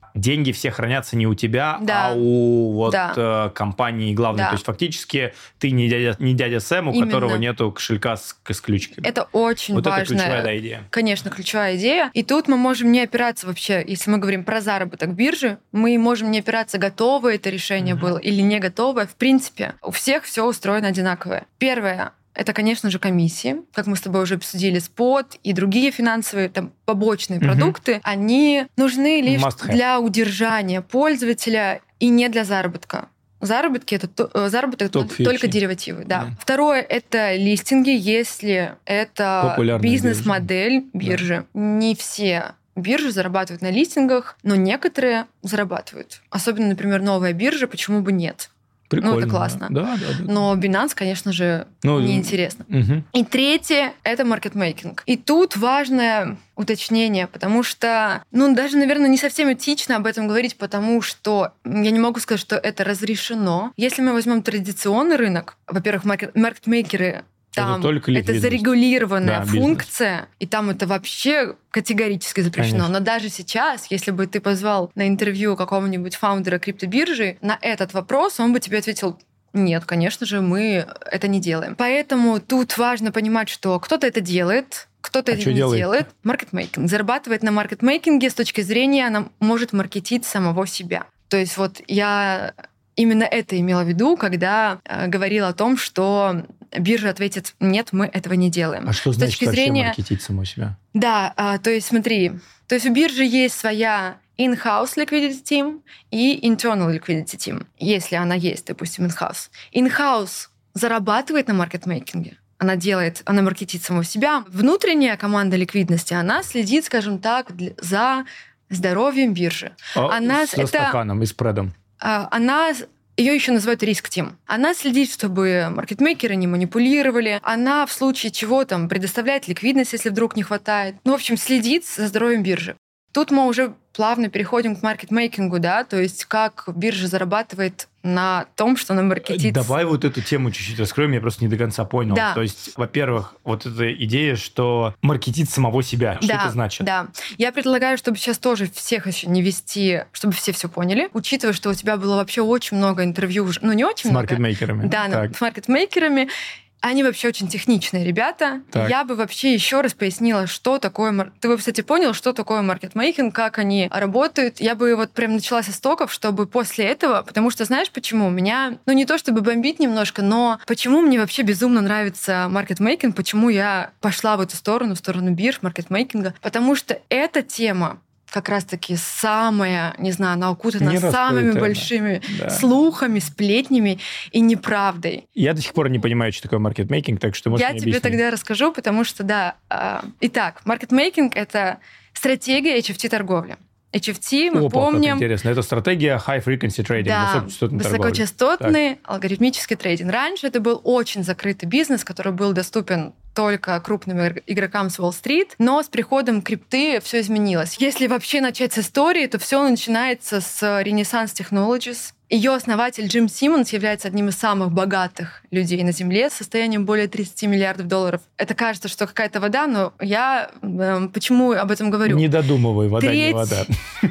деньги все хранятся не у тебя, да. а у вот да. компании главной. Да. То есть фактически ты не дядя, не дядя Сэм, у Именно. которого нету кошелька с, с ключиками. Это очень вот важная, это ключевая да, идея. Конечно, ключевая идея. И тут мы можем не опираться вообще, если мы говорим про заработок биржи, мы можем не опираться, готовое это решение uh-huh. было или не готовое. В принципе, у всех все устроено одинаковое. Первое. Это, конечно же, комиссии. Как мы с тобой уже обсудили, спот и другие финансовые там, побочные uh-huh. продукты, они нужны лишь для удержания пользователя и не для заработка. Заработки это то, заработок только фичи. Деривативы. Да. Да. Второе это листинги, если это популярная бизнес-модель биржи. Да. Не все биржи зарабатывают на листингах, но некоторые зарабатывают. Особенно, например, новая биржа, почему бы нет? Прикольно. Ну, это классно. Да, да, да. Но Binance, конечно же, ну, неинтересно. Угу. И третье — это маркетмейкинг. И тут важное уточнение, потому что, ну, даже, наверное, не совсем этично об этом говорить, потому что я не могу сказать, что это разрешено. Если мы возьмем традиционный рынок, во-первых, маркет- маркетмейкеры там это, это зарегулированная да, функция, бизнес. И там это вообще категорически запрещено. Конечно. Но даже сейчас, если бы ты позвал на интервью какого-нибудь фаундера криптобиржи, на этот вопрос он бы тебе ответил: нет, конечно же, мы это не делаем. Поэтому тут важно понимать, что кто-то это делает, кто-то а это не делает? делает. Маркетмейкинг. Зарабатывает на маркетмейкинге с точки зрения, она может маркетить самого себя. То есть вот я именно это имела в виду, когда э, говорила о том, что биржа ответит: нет, мы этого не делаем. А что с значит точки вообще зрения... маркетить самого себя? Да, а, то есть смотри, то есть у биржи есть своя in-house liquidity team и internal liquidity team, если она есть, допустим, in-house. In-house зарабатывает на маркетмейкинге. Она делает, она маркетит самого себя. Внутренняя команда ликвидности, она следит, скажем так, для, за здоровьем биржи. А она, со это, стаканом и спредом. Она... Ее еще называют риск-тим. Она следит, чтобы маркетмейкеры не манипулировали. Она в случае чего там предоставляет ликвидность, если вдруг не хватает. Ну, в общем, следит за здоровьем биржи. Тут мы уже плавно переходим к маркетмейкингу, да, то есть как биржа зарабатывает на том, что она маркетит. Давай вот эту тему чуть-чуть раскроем, я просто не до конца понял. Да. То есть, во-первых, вот эта идея, что маркетит самого себя, что да, это значит? Да, я предлагаю, чтобы сейчас тоже всех еще не вести, чтобы все все поняли, учитывая, что у тебя было вообще очень много интервью, ну не очень с много. С маркетмейкерами. Да, так. с маркетмейкерами. Они вообще очень техничные ребята. Так. Я бы вообще еще раз пояснила, что такое... Ты бы, кстати, понял, что такое маркетмейкинг, как они работают. Я бы вот прям начала со стоков, чтобы после этого... Потому что знаешь, почему? Меня, ну не то чтобы бомбить немножко, но почему мне вообще безумно нравится маркетмейкинг, почему я пошла в эту сторону, в сторону бирж, маркетмейкинга? Потому что эта тема как раз-таки самая, не знаю, она окутана не самыми большими да. слухами, сплетнями и неправдой. Я до сих пор не понимаю, что такое маркетмейкинг, так что можешь Я мне тебе объяснить. Тогда расскажу, потому что, да. Э, итак, маркетмейкинг — это стратегия эйч эф ти-торговли. эйч эф ти, мы Опа, помним... как интересно. Это стратегия high frequency trading, да, высокочастотной высокочастотный торговли. алгоритмический трейдинг. Раньше это был очень закрытый бизнес, который был доступен только крупным игрокам с Уолл-стрит, но с приходом крипты все изменилось. Если вообще начать с истории, то все начинается с Renaissance Technologies. Ее основатель Джим Симмонс является одним из самых богатых людей на Земле с состоянием более тридцать миллиардов долларов. Это кажется, что какая-то вода, но я э, почему об этом говорю? Не додумывай, вода треть, не вода.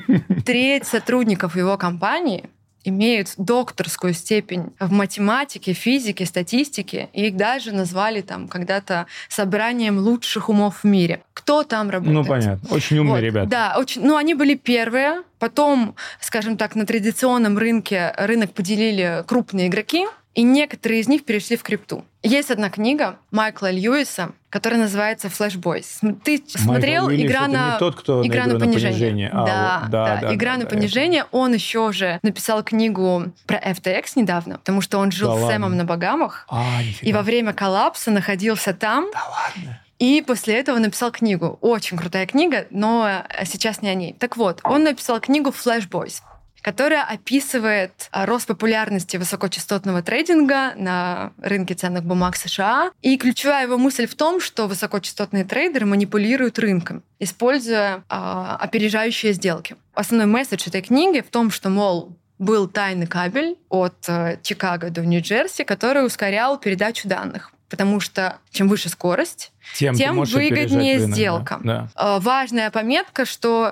Треть сотрудников его компании имеют докторскую степень в математике, физике, статистике. И их даже назвали там когда-то собранием лучших умов в мире. Кто там работает? Ну, понятно. Очень умные вот, ребята. Да, очень, ну, они были первые. Потом, скажем так, на традиционном рынке рынок поделили крупные игроки, и некоторые из них перешли в крипту. Есть одна книга Майкла Льюиса, которая называется «Flash Boys». Ты смотрел Майкл «Игра Льюис, на, это не тот, кто игра на, на понижение». понижение. А, да, вот, да, да, да, «Игра да, на да, понижение». Это... Он еще же написал книгу про эф ти экс недавно, потому что он жил да с ладно. Сэмом на Багамах. А, и во время коллапса находился там. Да ладно. И после этого написал книгу. Очень крутая книга, но сейчас не о ней. Так вот, он написал книгу «Flash Boys», которая описывает рост популярности высокочастотного трейдинга на рынке ценных бумаг США. И ключевая его мысль в том, что высокочастотные трейдеры манипулируют рынком, используя а, опережающие сделки. Основной месседж этой книги в том, что, мол, был тайный кабель от э, Чикаго до Нью-Джерси, который ускорял передачу данных. Потому что чем выше скорость, тем, тем выгоднее рынок, сделка. Да. Важная пометка, что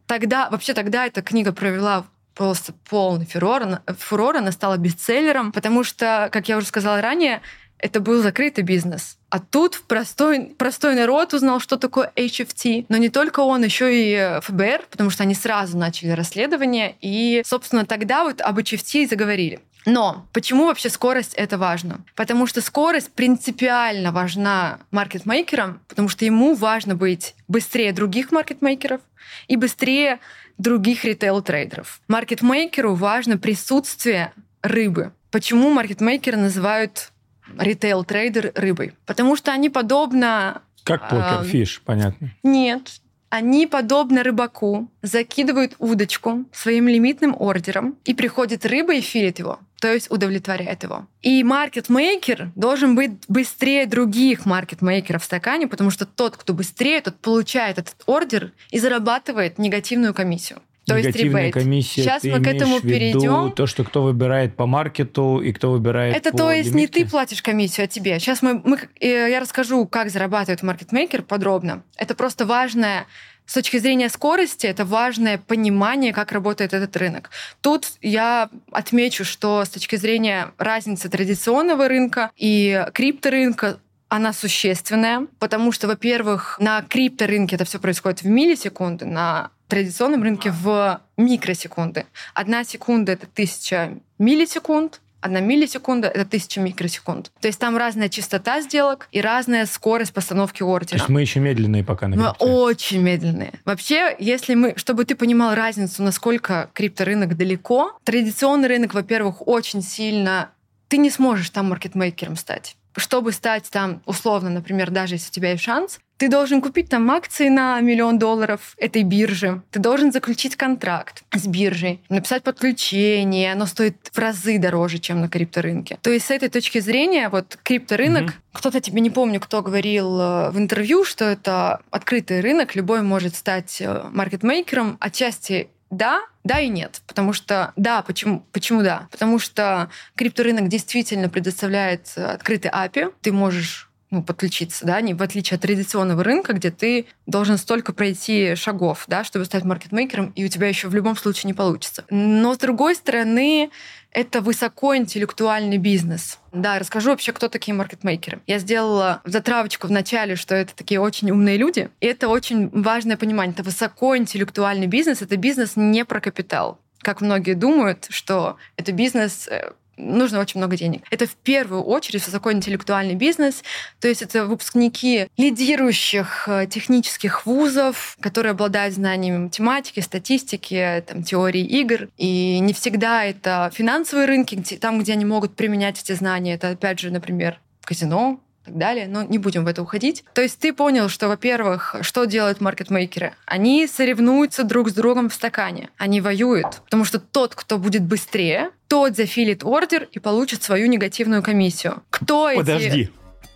тогда, вообще тогда эта книга провела просто полный фурор, фурор, она стала бестселлером, потому что, как я уже сказала ранее, это был закрытый бизнес. А тут простой, простой народ узнал, что такое эйч эф ти. Но не только он, еще и эф бэ эр, потому что они сразу начали расследование. И, собственно, тогда вот об эйч эф ти и заговорили. Но почему вообще скорость это важно? Потому что скорость принципиально важна маркетмейкерам, потому что ему важно быть быстрее других маркетмейкеров и быстрее других ритейл-трейдеров. Маркетмейкеру важно присутствие рыбы. Почему маркетмейкеры называют ритейл-трейдер рыбой? Потому что они подобно... Как покер-фиш, э, понятно. Нет. Они, подобно рыбаку, закидывают удочку своим лимитным ордером, и приходит рыба и филит его, то есть удовлетворяет его. И маркетмейкер должен быть быстрее других маркетмейкеров в стакане, потому что тот, кто быстрее, тот получает этот ордер и зарабатывает негативную комиссию. То Негативная есть комиссия, сейчас ты мы к этому имеешь в виду перейдем. То, что кто выбирает по маркету и кто выбирает Это по то есть лимитке? не ты платишь комиссию, а тебе. Сейчас мы, мы, я расскажу, как зарабатывает маркетмейкер подробно. Это просто важное, с точки зрения скорости, это важное понимание, как работает этот рынок. Тут я отмечу, что с точки зрения разницы традиционного рынка и крипторынка, она существенная, потому что, во-первых, на крипторынке это все происходит в миллисекунды, на традиционном рынке в микросекунды. Одна секунда — это тысяча миллисекунд, одна миллисекунда — это тысяча микросекунд. То есть там разная частота сделок и разная скорость постановки ордера. То есть мы еще медленные пока на Мы крипте. очень медленные. Вообще, если мы, чтобы ты понимал разницу, насколько крипторынок далеко, традиционный рынок, во-первых, очень сильно... Ты не сможешь там маркетмейкером стать. Чтобы стать там, условно, например, даже если у тебя есть шанс, ты должен купить там акции на миллион долларов этой биржи. Ты должен заключить контракт с биржей, написать подключение. Оно стоит в разы дороже, чем на крипторынке. То есть с этой точки зрения вот крипторынок, mm-hmm. кто-то, тебе не помню, кто говорил в интервью, что это открытый рынок, любой может стать маркетмейкером. Отчасти да, да и нет. Потому что, да, почему, почему да? Потому что крипторынок действительно предоставляет открытый эй пи ай. Ты можешь ну, подключиться, да, не в отличие от традиционного рынка, где ты должен столько пройти шагов, да, чтобы стать маркетмейкером, и у тебя еще в любом случае не получится. Но, с другой стороны, это высокоинтеллектуальный бизнес. Да, расскажу вообще, кто такие маркетмейкеры. Я сделала затравочку в начале, что это такие очень умные люди. И это очень важное понимание. Это высокоинтеллектуальный бизнес. Это бизнес не про капитал. Как многие думают, что это бизнес... нужно очень много денег. Это в первую очередь высокоинтеллектуальный бизнес, то есть это выпускники лидирующих технических вузов, которые обладают знаниями математики, статистики, там, теории игр. И не всегда это финансовые рынки, там, где они могут применять эти знания. Это, опять же, например, казино, и так далее, но не будем в это уходить. То есть ты понял, что, во-первых, что делают маркетмейкеры? Они соревнуются друг с другом в стакане. Они воюют, потому что тот, кто будет быстрее, тот зафилит ордер и получит свою негативную комиссию. Кто эти... Подожди.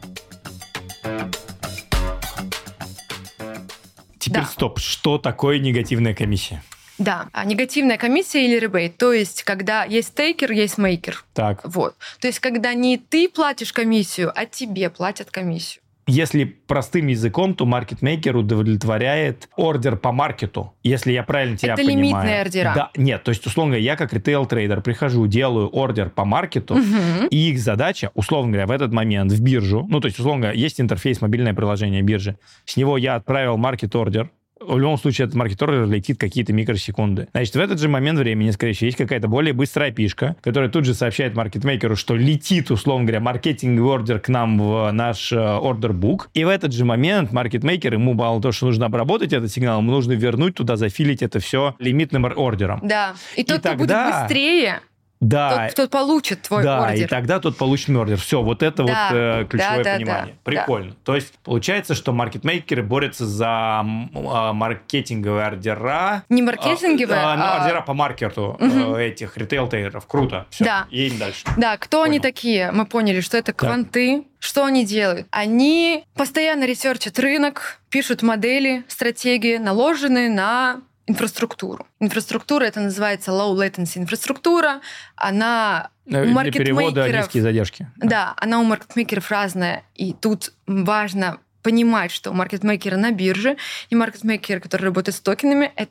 Теперь Да. стоп. Что такое негативная комиссия? Да, а негативная комиссия или ребейт, то есть когда есть тейкер, есть мейкер. Так. Вот. То есть когда не ты платишь комиссию, а тебе платят комиссию. Если простым языком, то маркетмейкер удовлетворяет ордер по маркету, если я правильно тебя Это понимаю. лимитные ордера. Да, нет, то есть, условно говоря, я как ритейл-трейдер прихожу, делаю ордер по маркету, Угу. и их задача, условно говоря, в этот момент в биржу, ну, то есть, условно говоря, есть интерфейс, мобильное приложение биржи, с него я отправил маркет-ордер, в любом случае этот маркетор летит какие-то микросекунды. Значит, в этот же момент времени, скорее всего, есть какая-то более быстрая пишка, которая тут же сообщает маркетмейкеру, что летит, условно говоря, маркетинговый ордер к нам в наш ордер-бук. И в этот же момент маркетмейкер, ему мало того, что нужно обработать этот сигнал, ему нужно вернуть туда, зафилить это все лимитным ордером. Да. И тот, И кто будет тогда- быстрее, Да, тот, кто получит твой да, ордер. и тогда тот получит ордер. Все, вот это Да, вот э, ключевое да, да, понимание. да, Прикольно. То есть получается, что маркетмейкеры борются за м, а, маркетинговые ордера. Не маркетинговые, а, а, ну, а- ордера по маркету Мгм. э, этих ритейл-трейдеров. Круто. Все, Да. едем дальше. Да, кто они Понял. такие? Мы поняли, что это кванты. Что они делают? Они постоянно ресерчат рынок, пишут модели, стратегии, наложенные на инфраструктуру. Инфраструктура, это называется low latency инфраструктура. Она Э, у Для перевода маркетмейкеров... низкие задержки. Да, она у маркетмейкеров разная. И тут важно понимать, что маркетмейкеры на бирже и маркетмейкеры, которые работают с токенами, это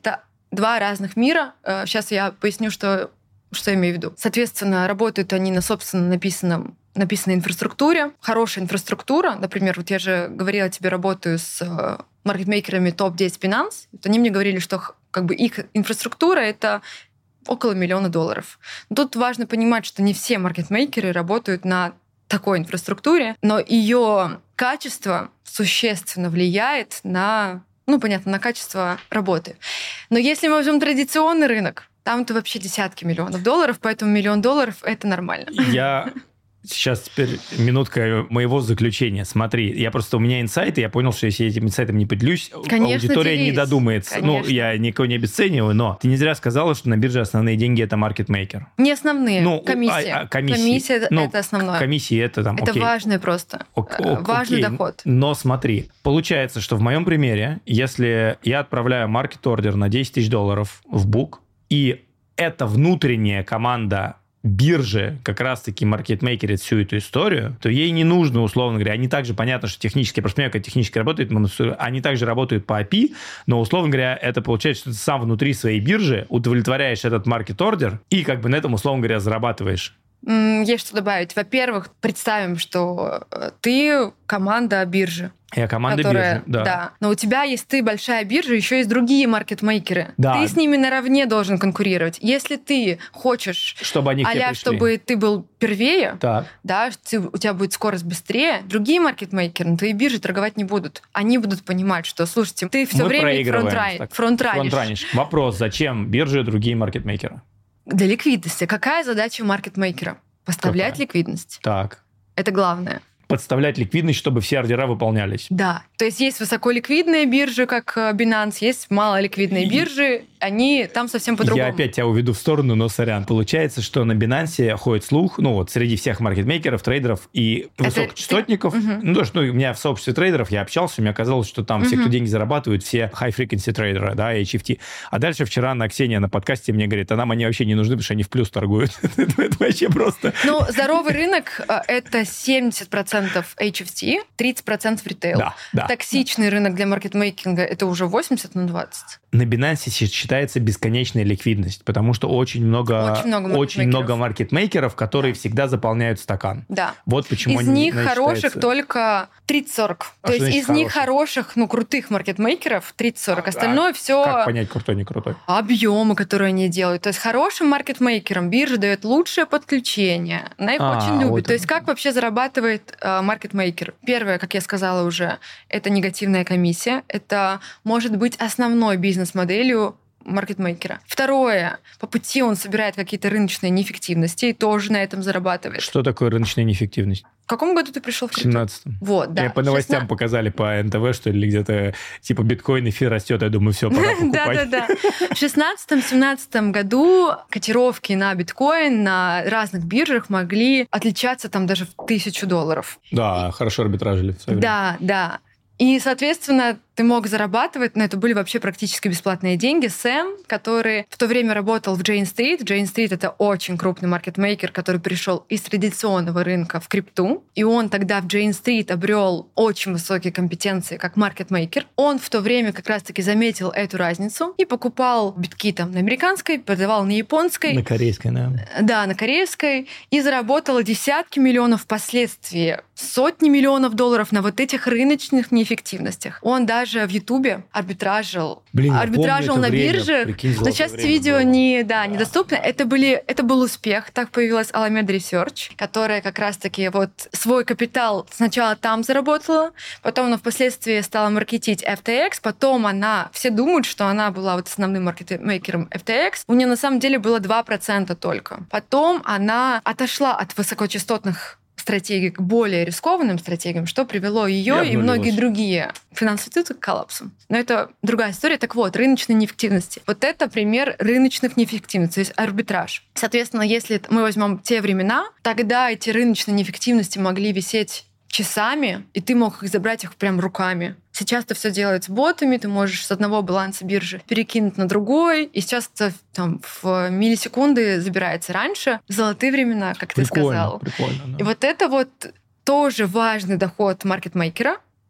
два разных мира. Сейчас я поясню, что, что я имею в виду. Соответственно, работают они на собственно написанном написанной инфраструктуре. Хорошая инфраструктура, например, вот я же говорила тебе, работаю с маркетмейкерами топ десять Binance. Вот они мне говорили, что как бы их инфраструктура — это около миллиона долларов. Но тут важно понимать, что не все маркетмейкеры работают на такой инфраструктуре, но ее качество существенно влияет на, ну, понятно, на качество работы. Но если мы возьмем традиционный рынок, там-то вообще десятки миллионов долларов, поэтому миллион долларов — это нормально. Я... Сейчас теперь минутка моего заключения. Смотри, я просто, у меня инсайты, я понял, что если я этим инсайтом не поделюсь, конечно, аудитория делись. Не додумается. Конечно. Ну, я никого не обесцениваю, но ты не зря сказала, что на бирже основные деньги — это маркетмейкер. Не основные, ну, комиссия. А, а, комиссии. Комиссия — ну, это основное. Комиссии — это там, Это окей. важное просто. Ок, ок, Важный окей. доход. Но смотри, получается, что в моем примере, если я отправляю маркет-ордер на десять тысяч долларов в бук, и это внутренняя команда биржи как раз-таки маркетмейкерит всю эту историю, то ей не нужно, условно говоря, они также, понятно, что технически, я просто понимаю, как технически работает, они также работают по эй пи ай, но, условно говоря, это получается, что ты сам внутри своей биржи удовлетворяешь этот маркет-ордер и как бы на этом, условно говоря, зарабатываешь. Есть что добавить. Во-первых, представим, что ты команда биржи. Я команда которая, биржи, да. да. Но у тебя есть ты большая биржа, еще есть другие маркетмейкеры. Да. Ты с ними наравне должен конкурировать. Если ты хочешь, чтобы они а-ля, чтобы ты был первее, так. да, ты, у тебя будет скорость быстрее, другие маркетмейкеры на твоей бирже торговать не будут. Они будут понимать, что, слушайте, ты все Мы время фронтрай, фронтранишь. фронтранишь. Вопрос, зачем биржи и другие маркетмейкеры? Для ликвидности. Какая задача у маркетмейкера? Поставлять Какая? Ликвидность. Так. Это главное. Подставлять ликвидность, чтобы все ордера выполнялись. Да. То есть есть высоколиквидные биржи, как Binance, есть малоликвидные И... биржи, они там совсем по-другому. Я опять тебя уведу в сторону, но сорян. Получается, что на Binance ходит слух, ну вот среди всех маркетмейкеров, трейдеров и Это... высокочастотников, Угу. ну то, что ну, у меня в сообществе трейдеров я общался, мне казалось, что там угу. все, кто деньги зарабатывают, все high-frequency трейдеры, да, эйч эф ти. А дальше вчера на Ксения на подкасте мне говорит, а нам они вообще не нужны, потому что они в плюс торгуют. Это вообще просто... Ну, здоровый рынок — это семьдесят процентов эйч эф ти, тридцать процентов ритейл. Да, да. Токсичный рынок для маркетмейкинга — это уже восемьдесят на двадцать. На Binance считается бесконечная ликвидность, потому что очень много, очень много, очень много маркетмейкеров, которые да. всегда заполняют стакан. Да. Вот почему из они них хороших считается... только тридцать-сорок. А То есть из хороших? них хороших, ну, крутых маркетмейкеров тридцать-сорок. А, Остальное а все... Как понять, крутой, не крутой? Объемы, которые они делают. То есть хорошим маркетмейкерам биржа дает лучшее подключение. Она их а, очень любит. Вот То есть как вообще зарабатывает э, маркетмейкер? Первое, как я сказала уже, это негативная комиссия. Это может быть основной бизнес-моделью маркетмейкера. Второе, по пути он собирает какие-то рыночные неэффективности и тоже на этом зарабатывает. Что такое рыночная неэффективность? В каком году ты пришел в крипту? В семнадцатом. Вот, да. Мне по новостям шестнадцать показали по эн тэ вэ, что ли, где-то типа биткоин, эфир растет, я думаю, все, пора покупать. Да-да-да. В шестнадцатом-семнадцатом году котировки на биткоин на разных биржах могли отличаться там даже в тысячу долларов. Да, хорошо арбитражили. Да, да. И, соответственно, ты мог зарабатывать, но это были вообще практически бесплатные деньги. Сэм, который в то время работал в Jane Street. Jane Street — это очень крупный маркетмейкер, который пришел из традиционного рынка в крипту. И он тогда в Jane Street обрел очень высокие компетенции как маркетмейкер. Он в то время как раз-таки заметил эту разницу и покупал битки там на американской, продавал на японской. На корейской, да. Да, на корейской. И заработал десятки миллионов впоследствии, сотни миллионов долларов на вот этих рыночных неэффективностях. Он даже в Ютубе арбитражил, Блин, арбитражил на время, бирже. Прикинь, но сейчас эти видео было. не, да, да. недоступны. Это, были, это был успех. Так появилась Alameda Research, которая как раз-таки вот свой капитал сначала там заработала, потом она впоследствии стала маркетить эф ти экс, потом она... Все думают, что она была вот основным маркетмейкером эф ти экс. У нее на самом деле было два процента только. Потом она отошла от высокочастотных стратегий к более рискованным стратегиям, что привело ее и, и многие другие финансовые институты к коллапсу. Но это другая история. Так вот, рыночные неэффективности. Вот это пример рыночных неэффективностей, то есть арбитраж. Соответственно, если мы возьмем те времена, тогда эти рыночные неэффективности могли висеть часами, и ты мог их забрать их прям руками. Сейчас это все делается ботами, ты можешь с одного баланса биржи перекинуть на другой, и сейчас это там в миллисекунды забирается. Раньше золотые времена, как прикольно, ты сказал. Прикольно, да. И вот это вот тоже важный доход маркетмейкера,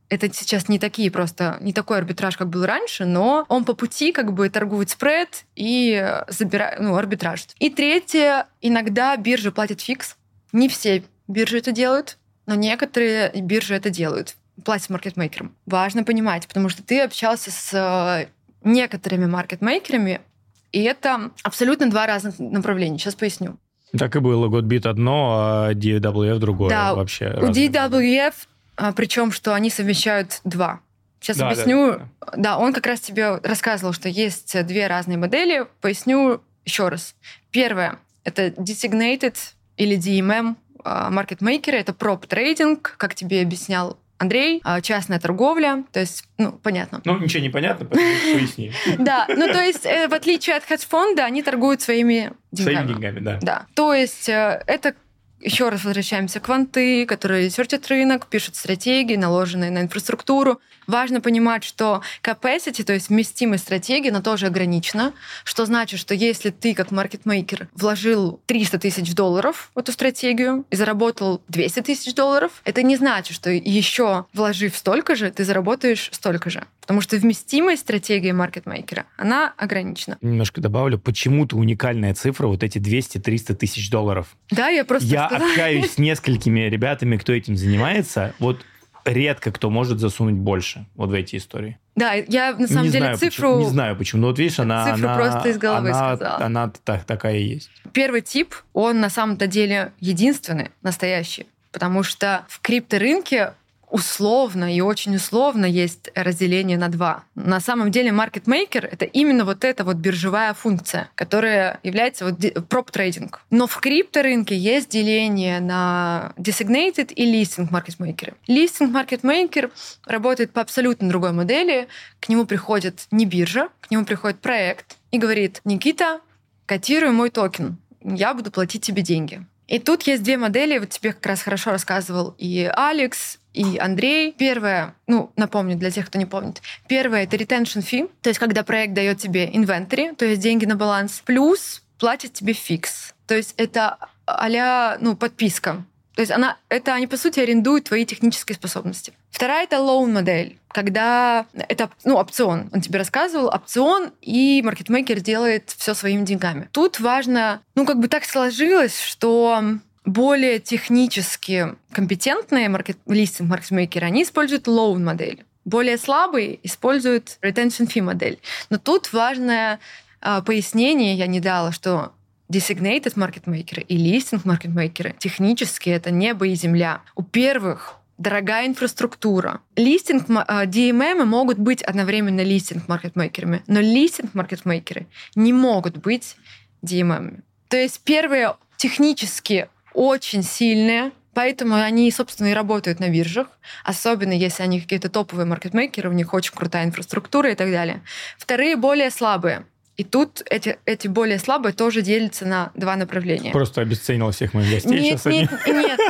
это сейчас не такие просто, не такой арбитраж, как был раньше, но он по пути как бы торгует спред и забирает, ну, арбитражит. И третье, иногда биржа платит фикс. Не все биржи это делают, но некоторые биржи это делают. Платят маркетмейкерам. Важно понимать, потому что ты общался с некоторыми маркетмейкерами, и это абсолютно два разных направления. Сейчас поясню. Так и было. Godbit одно, а ди дабл ю эф другое. Да, вообще у ди дабл ю эф, причем, что они совмещают два. Сейчас да, объясню. Да, да. да, он как раз тебе рассказывал, что есть две разные модели. Поясню еще раз. Первое — это designated или ди эм эм маркетмейкеры. Это проп-трейдинг, как тебе объяснял Андрей, частная торговля, то есть, ну, понятно. Ну, ничего не понятно, поясни. Да, ну, то есть, в отличие от хедж-фонда, они торгуют своими деньгами. Своими деньгами, да. Да, то есть, это, еще раз возвращаемся к кванты, которые ресерчат рынок, пишут стратегии, наложенные на инфраструктуру. Важно понимать, что capacity, то есть вместимость стратегии, она тоже ограничена, что значит, что если ты как маркетмейкер вложил триста тысяч долларов в эту стратегию и заработал двести тысяч долларов, это не значит, что еще вложив столько же, ты заработаешь столько же. Потому что вместимость стратегии маркетмейкера, она ограничена. Немножко добавлю, почему-то уникальная цифра, вот эти двести-триста тысяч долларов. Да, я просто Я сказала. общаюсь с несколькими ребятами, кто этим занимается. Вот редко кто может засунуть больше вот в эти истории. Да, я на самом не деле знаю, цифру... Почему, не знаю почему, но вот видишь, она... Цифру она, просто из головы она, сказала. Она, она так, такая и есть. Первый тип, он на самом-то деле единственный, настоящий. Потому что в крипторынке условно и очень условно есть разделение на два. На самом деле маркетмейкер — это именно вот эта вот биржевая функция, которая является вот проп-трейдинг. Но в крипторынке есть деление на designated и listing маркетмейкеры. Listing маркетмейкер работает по абсолютно другой модели. К нему приходит не биржа, к нему приходит проект и говорит: Никита, котируй мой токен, я буду платить тебе деньги. И тут есть две модели, вот тебе как раз хорошо рассказывал и Алекс, и Андрей. Первое, ну, напомню для тех, кто не помнит. Первое — это retention fee, то есть когда проект дает тебе inventory, то есть деньги на баланс, плюс платит тебе фикс. То есть это а-ля, ну, подписка. То есть она, это они, по сути, арендуют твои технические способности. Вторая — это loan-модель, когда это, ну, опцион. Он тебе рассказывал, опцион, и маркетмейкер делает все своими деньгами. Тут важно, ну, как бы так сложилось, что более технически компетентные маркет, листинг-маркетмейкеры, они используют loan-модель. Более слабые используют retention fee модель. Но тут важное э, пояснение я не дала, что designated маркетмейкеры и listing маркетмейкеры технически это небо и земля. У первых дорогая инфраструктура. Листинг, ди эм эм могут быть одновременно листинг-маркетмейкерами, но листинг-маркетмейкеры не могут быть ди эм эм. То есть первые технически очень сильные, поэтому они, собственно, и работают на биржах, особенно если они какие-то топовые маркетмейкеры, у них очень крутая инфраструктура и так далее. Вторые более слабые. И тут эти, эти более слабые тоже делятся на два направления. Просто обесценила всех моих гостей. Нет, сейчас нет, они... нет.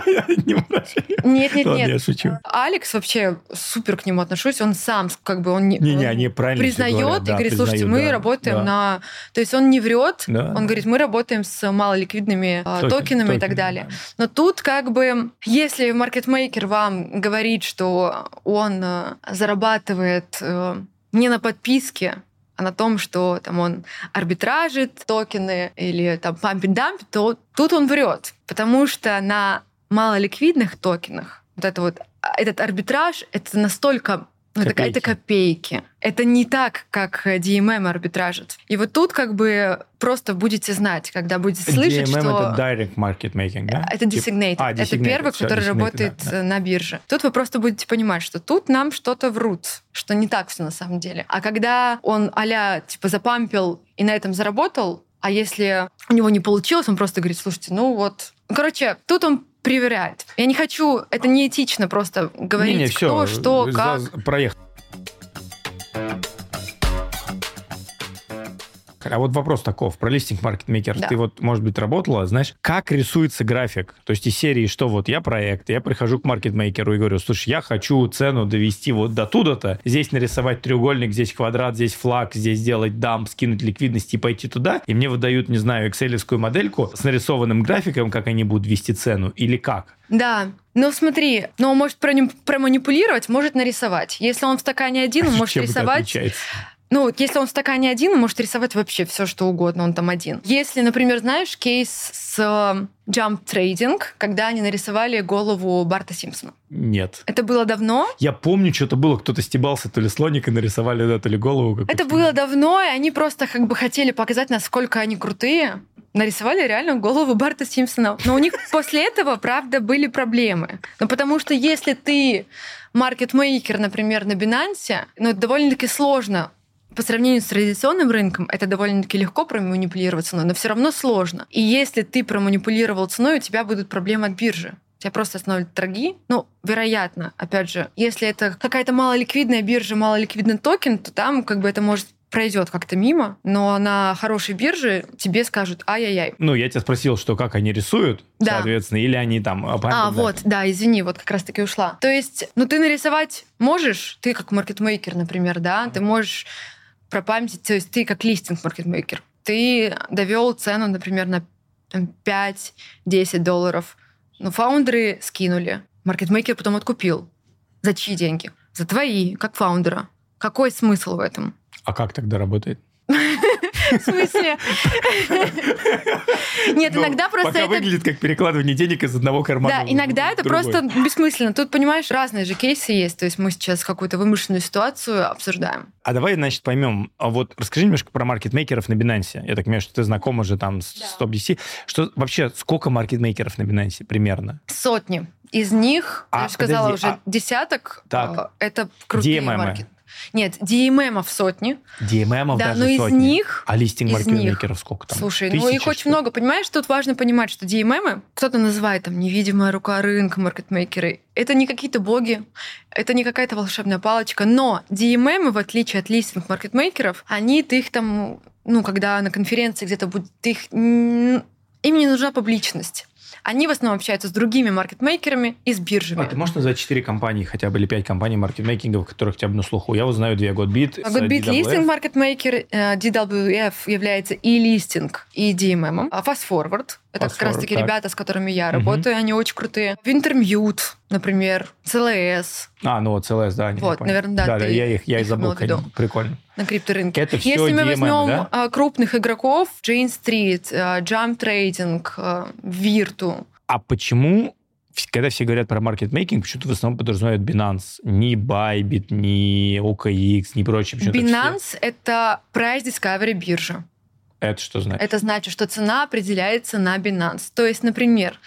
Нет, нет, нет, Ладно, нет. я шучу. Алекс вообще супер к нему отношусь. Он сам как бы он не, не, не, он они правильно признает говорят, и да, говорит: слушайте, признают, мы да, работаем да. на... То есть он не врет, Да, он да. говорит: мы работаем с малоликвидными Токен, токенами токен, и так далее. Да. Но тут как бы, если маркетмейкер вам говорит, что он зарабатывает не на подписке, а на том, что там он арбитражит токены или там пампинг-дамп, то тут он врет. Потому что на малоликвидных токенах вот это вот, этот арбитраж — это настолько... Ну, это, это копейки. Это не так, как ди эм эм арбитражит. И вот тут как бы просто будете знать, когда будете слышать, ди эм эм что... это direct market making, да? Это designated. А, designated. Это первый, Всё, который работает да, да. на бирже. Тут вы просто будете понимать, что тут нам что-то врут, что не так все на самом деле. А когда он а-ля типа запампил и на этом заработал, а если у него не получилось, он просто говорит: слушайте, ну вот... Короче, тут он проверяет. Я не хочу... Это неэтично просто говорить, не, не, кто, всё, что, за, как. Проехал. А вот вопрос таков, про листинг маркетмейкер. Да. Ты вот, может быть, работала, знаешь, как рисуется график? То есть из серии, что вот я проект, я прихожу к маркетмейкеру и говорю: слушай, я хочу цену довести вот до туда-то, здесь нарисовать треугольник, здесь квадрат, здесь флаг, здесь сделать дамп, скинуть ликвидность и пойти туда, и мне выдают, не знаю, экселевскую модельку с нарисованным графиком, как они будут вести цену, или как? Да. Ну, смотри, но он может проманипулировать, может нарисовать. Если он в стакане один, он А может чем это рисовать... отличается? Ну, если он в стакане один, он может рисовать вообще все, что угодно, он там один. Если, например, знаешь, кейс с э, Jump Trading, когда они нарисовали голову Барта Симпсона. Нет. Это было давно. Я помню, что-то было, кто-то стебался, то ли слоник, и нарисовали, да, то ли голову. Это было давно, и они просто как бы хотели показать, насколько они крутые. Нарисовали реально голову Барта Симпсона. Но у них после этого, правда, были проблемы. Ну, потому что если ты маркетмейкер, например, на Binance, ну, это довольно-таки сложно. По сравнению с традиционным рынком, это довольно-таки легко проманипулировать ценой, но все равно сложно. И если ты проманипулировал ценой, у тебя будут проблемы от биржи. Тебя просто остановят торги. Ну, вероятно, опять же, если это какая-то малоликвидная биржа, малоликвидный токен, то там как бы это может пройдет как-то мимо, но на хорошей бирже тебе скажут ай-яй-яй. Ну, я тебя спросил, что как они рисуют, да. соответственно, или они там... А, вот, да, извини, вот как раз-таки ушла. То есть, ну, ты нарисовать можешь, ты как маркетмейкер, например, да, ты можешь пропамятить, то есть ты как листинг-маркетмейкер, ты довел цену, например, на пять-десять долларов, ну, фаундеры скинули, маркетмейкер потом откупил. За чьи деньги? За твои, как фаундера. Какой смысл в этом? А как тогда работает? В смысле? Нет, иногда просто пока это... выглядит как перекладывание денег из одного кармана. Да, иногда это просто бессмысленно. Тут, понимаешь, разные же кейсы есть. То есть мы сейчас какую-то вымышленную ситуацию обсуждаем. А давай, значит, поймем. Вот расскажи немножко про маркетмейкеров на Binance. Я так понимаю, что ты знакома же там с да. топ десять. Что вообще, сколько маркетмейкеров на Binance примерно? Сотни. Из них, а, я же сказала, подожди, уже а... десяток. Так. Это крутые маркетмейкеры. Нет, ди эм эм-ов сотни. ди эм эм-ов да, даже но из сотни. них... А листинг-маркетмейкеров сколько там? Слушай, Тысячи, ну их очень что? много, понимаешь? Тут важно понимать, что ди эм эм, кто-то называет там невидимая рука рынка, маркетмейкеры. Это не какие-то боги, это не какая-то волшебная палочка, но ди эм эм, в отличие от листинг-маркетмейкеров, они, ты их там, ну, когда на конференции где-то будет, ты их... Им не нужна публичность. Они в основном общаются с другими маркетмейкерами и с биржами. А ты можешь назвать четыре компании, хотя бы или пять компаний маркетмейкинга, которых у тебя на слуху? Я вот знаю две: Godbit, Godbit листинг маркетмейкер, ди дабл ю эф является и листинг, и ди эм эм. А Fast Forward, это Fast как раз-таки так. ребята, с которыми я угу. работаю, они очень крутые. Wintermute, например, си эл эс. А, ну вот си эл эс, да. Вот, наверное, да. Да, да, я их, я их забыл, прикольно. На крипторынке. Это все Если мы ди эм эм, возьмем да? крупных игроков, Jane Street, Jump Trading, Virtu. А почему, когда все говорят про маркетмейкинг, почему-то в основном подразумевают Binance? Ни Bybit, ни о ка икс, ни прочее. Binance — это Price Discovery биржа. Это что значит? Это значит, что цена определяется на Binance. То есть, например,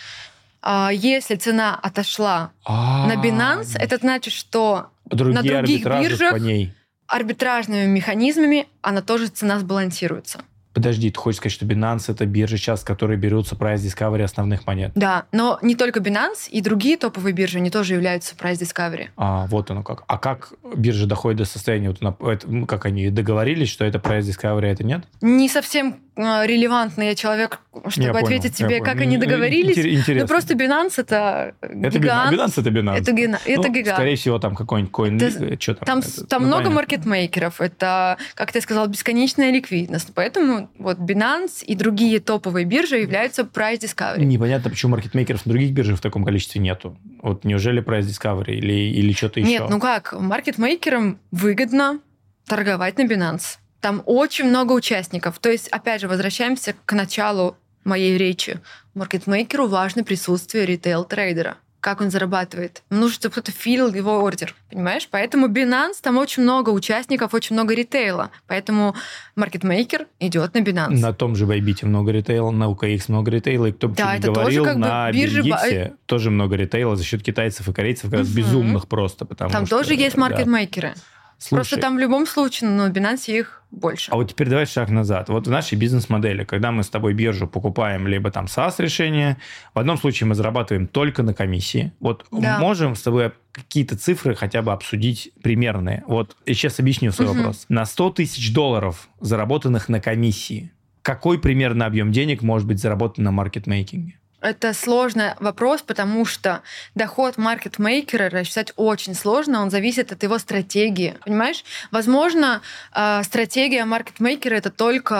если цена отошла А-а-а. на Binance, это значит, что Другие на других биржах по ней. арбитражными механизмами она тоже цена сбалансируется. Подожди, ты хочешь сказать, что Binance — это биржа сейчас, с которой берутся Price Discovery основных монет? Да, но не только Binance, и другие топовые биржи, они тоже являются Price Discovery. А, вот оно как. А как биржа доходит до состояния, вот, как они договорились, что это Price Discovery, а это нет? Не совсем релевантный я человек, чтобы я ответить понял, тебе, как понял. Они договорились. Интересно. Ну, просто Binance — это, это гигант. Binance — это Binance. Это, гина... ну, это гигант. Скорее всего, там какой-нибудь коин... Это... Что там? Там, это... там ну, много понятно. маркетмейкеров. Это, как ты сказал, бесконечная ликвидность. Поэтому вот Binance и другие топовые биржи являются Price Discovery. Непонятно, почему маркетмейкеров на других биржах в таком количестве нету. Вот неужели Price Discovery или, или что-то еще? Нет, ну как, маркетмейкерам выгодно торговать на Binance. Там очень много участников. То есть, опять же, возвращаемся к началу моей речи. Маркетмейкеру важно присутствие ритейл-трейдера. Как он зарабатывает. Ему нужно, чтобы кто-то филил его ордер. Понимаешь? Поэтому Binance, там очень много участников, очень много ритейла. Поэтому маркетмейкер идет на Binance. На том же Bybit много ритейла, на о ка икс много ритейла. И кто бы да, что ни говорил, как на BitGeeks тоже много ритейла за счет китайцев и корейцев, как раз угу. безумных просто. Потому там что, тоже есть маркетмейкеры. Да. Слушай, просто там в любом случае на Binance их больше. А вот теперь давай шаг назад. Вот в нашей бизнес-модели, когда мы с тобой биржу покупаем либо там SaaS-решение, в одном случае мы зарабатываем только на комиссии. Вот да. можем с тобой какие-то цифры хотя бы обсудить примерные. Вот я сейчас объясню свой угу. вопрос. На сто тысяч долларов, заработанных на комиссии, какой примерно объем денег может быть заработан на маркетмейкинге? Это сложный вопрос, потому что доход маркетмейкера рассчитать очень сложно, он зависит от его стратегии. Понимаешь? Возможно, стратегия маркетмейкера — это только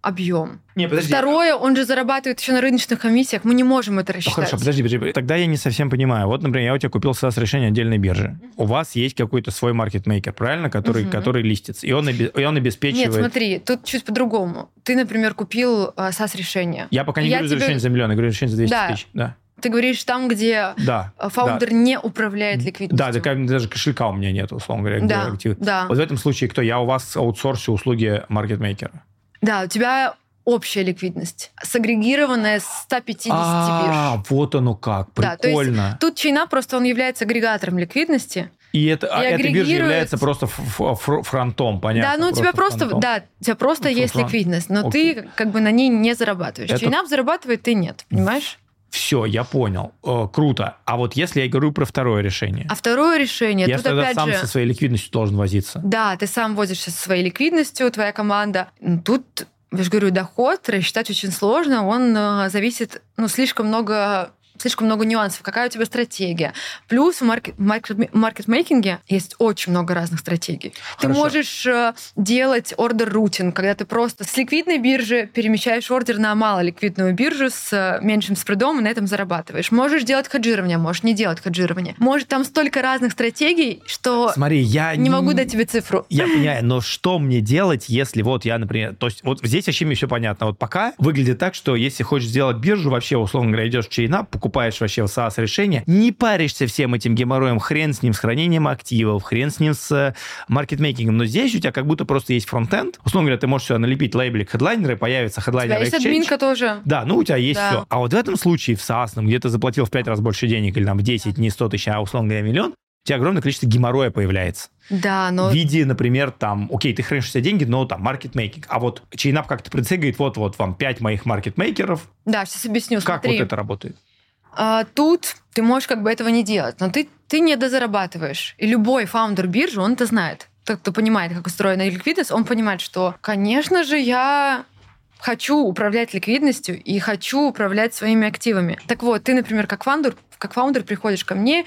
объем. Не, подожди. Второе, он же зарабатывает еще на рыночных комиссиях, мы не можем это рассчитать. Ну, хорошо, подожди, подожди. Тогда я не совсем понимаю. Вот, например, я у тебя купил SaaS-решение отдельной биржи. У вас есть какой-то свой маркетмейкер, правильно, который, uh-huh. который листится, и он, и он обеспечивает... Нет, смотри, тут чуть по-другому. Ты, например, купил uh, SaaS-решение. Я пока не я говорю тебе... за решение за миллион, я говорю за решение за двести да. тысяч. Да. Ты говоришь там, где да, фаундер да. не управляет ликвидностью. Да, даже кошелька у меня нет, условно говоря. Да, где да. Вот в этом случае кто? Я у вас аутсорсю услуги маркетмейкера. Да, у тебя общая ликвидность, сагрегированная с ста пятидесяти бирж. А, вот оно как, прикольно. Да, то есть тут Chain.up просто он является агрегатором ликвидности. И, это, и а эта биржа является просто фронтом, понятно? Да, ну у тебя просто, да, у тебя просто ну, есть фронт. ликвидность, но Окей. ты как бы на ней не зарабатываешь. Это... Chain.up зарабатывает, ты нет, понимаешь? Все, я понял. О, круто. А вот если я говорю про второе решение? А второе решение... Я тут тогда опять сам же... со своей ликвидностью должен возиться. Да, ты сам возишься со своей ликвидностью, твоя команда. Тут, я же говорю, доход рассчитать очень сложно. Он зависит... Ну, слишком много... слишком много нюансов, какая у тебя стратегия. Плюс в маркет, маркет, маркетмейкинге есть очень много разных стратегий. Хорошо. Ты можешь делать ордер-рутинг, когда ты просто с ликвидной биржи перемещаешь ордер на малоликвидную биржу с меньшим спредом и на этом зарабатываешь. Можешь делать хеджирование, можешь не делать хеджирование. Может, там столько разных стратегий, что Смотри, я не, не могу дать тебе цифру. Я понимаю, но что мне делать, если вот я, например... То есть вот здесь вообще мне все понятно. Вот пока выглядит так, что если хочешь сделать биржу, вообще, условно говоря, идешь в Chain.up, покупаешь вообще в SaaS-решение, не паришься всем этим геморроем, хрен с ним, с хранением активов, хрен с ним с маркетмейкингом. Но здесь у тебя как будто просто есть фронтенд. Условно говоря, ты можешь сюда налепить лейблик хедлайнеры, появится хедлайнер. У тебя есть админка тоже. Да, ну у тебя есть да. все. А вот в этом случае в SaaS, где ты заплатил в пять раз больше денег, или там в десять, не сто тысяч, а условно говоря, миллион, у тебя огромное количество геморроя появляется. Да, но... В виде, например, там, окей, ты хранишь все деньги, но там маркетмейкинг. А вот Chain.up как-то прицегает, вот-вот вам пять моих маркетмейкеров. Да, сейчас объясню, как смотри. вот это работает? А, тут ты можешь как бы этого не делать, но ты, ты не дозарабатываешь. И любой фаундер биржи, он это знает. Тот, кто понимает, как устроена ликвидность, он понимает, что, конечно же, я хочу управлять ликвидностью и хочу управлять своими активами. Так вот, ты, например, как фаундер, как фаундер приходишь ко мне,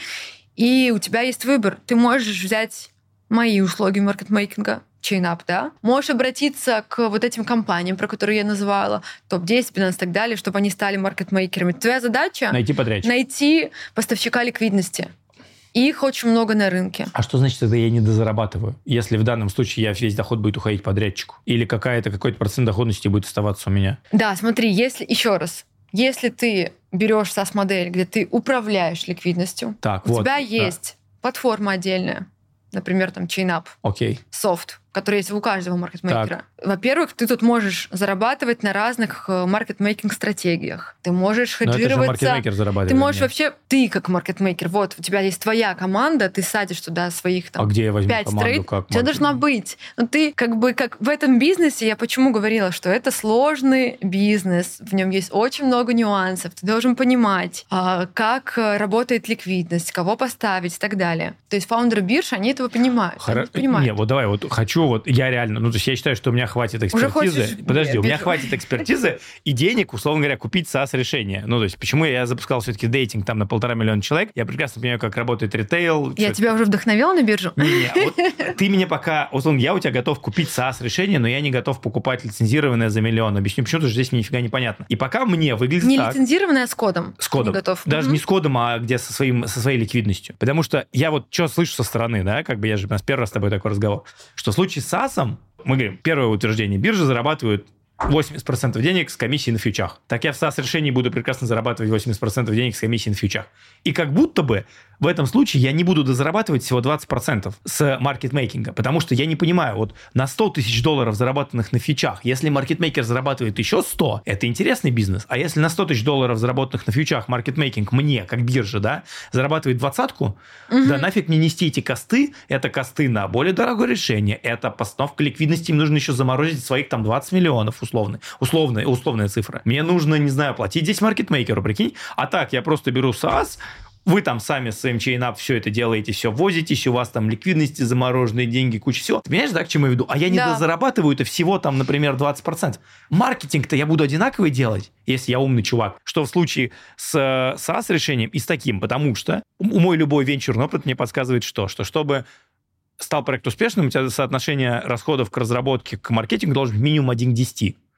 и у тебя есть выбор. Ты можешь взять мои услуги маркетмейкинга, Chain.up, да? Можешь обратиться к вот этим компаниям, про которые я называла, топ десять, пятнадцать и так далее, чтобы они стали маркетмейкерами. Твоя задача — найти подрядчика. Найти поставщика ликвидности. Их очень много на рынке. А что значит, тогда я не дозарабатываю? Если в данном случае я весь доход будет уходить подрядчику? Или какая-то, какой-то процент доходности будет оставаться у меня? Да, смотри, если, еще раз, если ты берешь SaaS-модель, где ты управляешь ликвидностью, так, у вот, тебя да. есть платформа отдельная, например, там Chain.up, Окей. софт, который есть у каждого маркетмейкера. Так. Во-первых, ты тут можешь зарабатывать на разных маркетмейкинг-стратегиях. Ты можешь хеджироваться. Но это же маркетмейкер зарабатывает. Ты можешь нет. вообще, ты как маркетмейкер, вот у тебя есть твоя команда, ты садишь туда своих там а где я возьму пять команду, трейд, как у тебя должна быть. Но ты как бы как в этом бизнесе, я почему говорила, что это сложный бизнес, в нем есть очень много нюансов, ты должен понимать, как работает ликвидность, кого поставить и так далее. То есть фаундеры бирж, они этого понимают. Хоро... Они понимают. Не, вот давай, вот хочу, вот я реально, ну то есть я считаю, что у меня хватит экспертизы. Хочешь... Подожди, Нет, у меня без... хватит экспертизы и денег, условно говоря, купить SaaS-решение. Ну то есть почему я запускал все-таки дейтинг там на полтора миллиона человек, я прекрасно понимаю, как работает ритейл. Я тебя уже вдохновила на биржу? Не, вот ты меня пока, условно, я у тебя готов купить SaaS-решение, но я не готов покупать лицензированное за миллион. Объясню, почему, потому что здесь мне нифига непонятно. И пока мне выглядит не так... Не лицензированное, а с кодом. С кодом. Не готов. Даже угу. не с кодом, а где со, своим, со своей ликвидностью. Потому что я вот что слышу со стороны, да, как бы я же у нас первый раз с тобой такой разговор, что в случае с SaaS, мы говорим, первое утверждение, биржа зарабатывает восемьдесят процентов денег с комиссией на фьючах. Так я в SaaS-решении буду прекрасно зарабатывать восемьдесят процентов денег с комиссией на фьючах. И как будто бы в этом случае я не буду дозарабатывать всего двадцать процентов с маркетмейкинга, потому что я не понимаю, вот на сто тысяч долларов, заработанных на фьючах, если маркетмейкер зарабатывает еще сто, это интересный бизнес, а если на сто тысяч долларов, заработанных на фьючах, маркетмейкинг мне, как биржа, да, зарабатывает двадцатку, угу. да нафиг мне нести эти косты, это косты на более дорогое решение, это постановка ликвидности, им нужно еще заморозить своих там двадцать миллионов, условно, условная, условная цифра. Мне нужно, не знаю, платить здесь маркетмейкеру, прикинь, а так я просто беру SaaS, вы там сами с своим Chain.up все это делаете, все возитесь, у вас там ликвидности, замороженные деньги, куча всего. Ты понимаешь, да, к чему я веду? А я не да. зарабатываю-то всего там, например, двадцать процентов. Маркетинг-то я буду одинаковый делать, если я умный чувак, что в случае с SaaS-решением и с таким, потому что мой любой венчурный опыт мне подсказывает что? Что чтобы стал проект успешным, у тебя соотношение расходов к разработке, к маркетингу должен быть минимум один к десяти.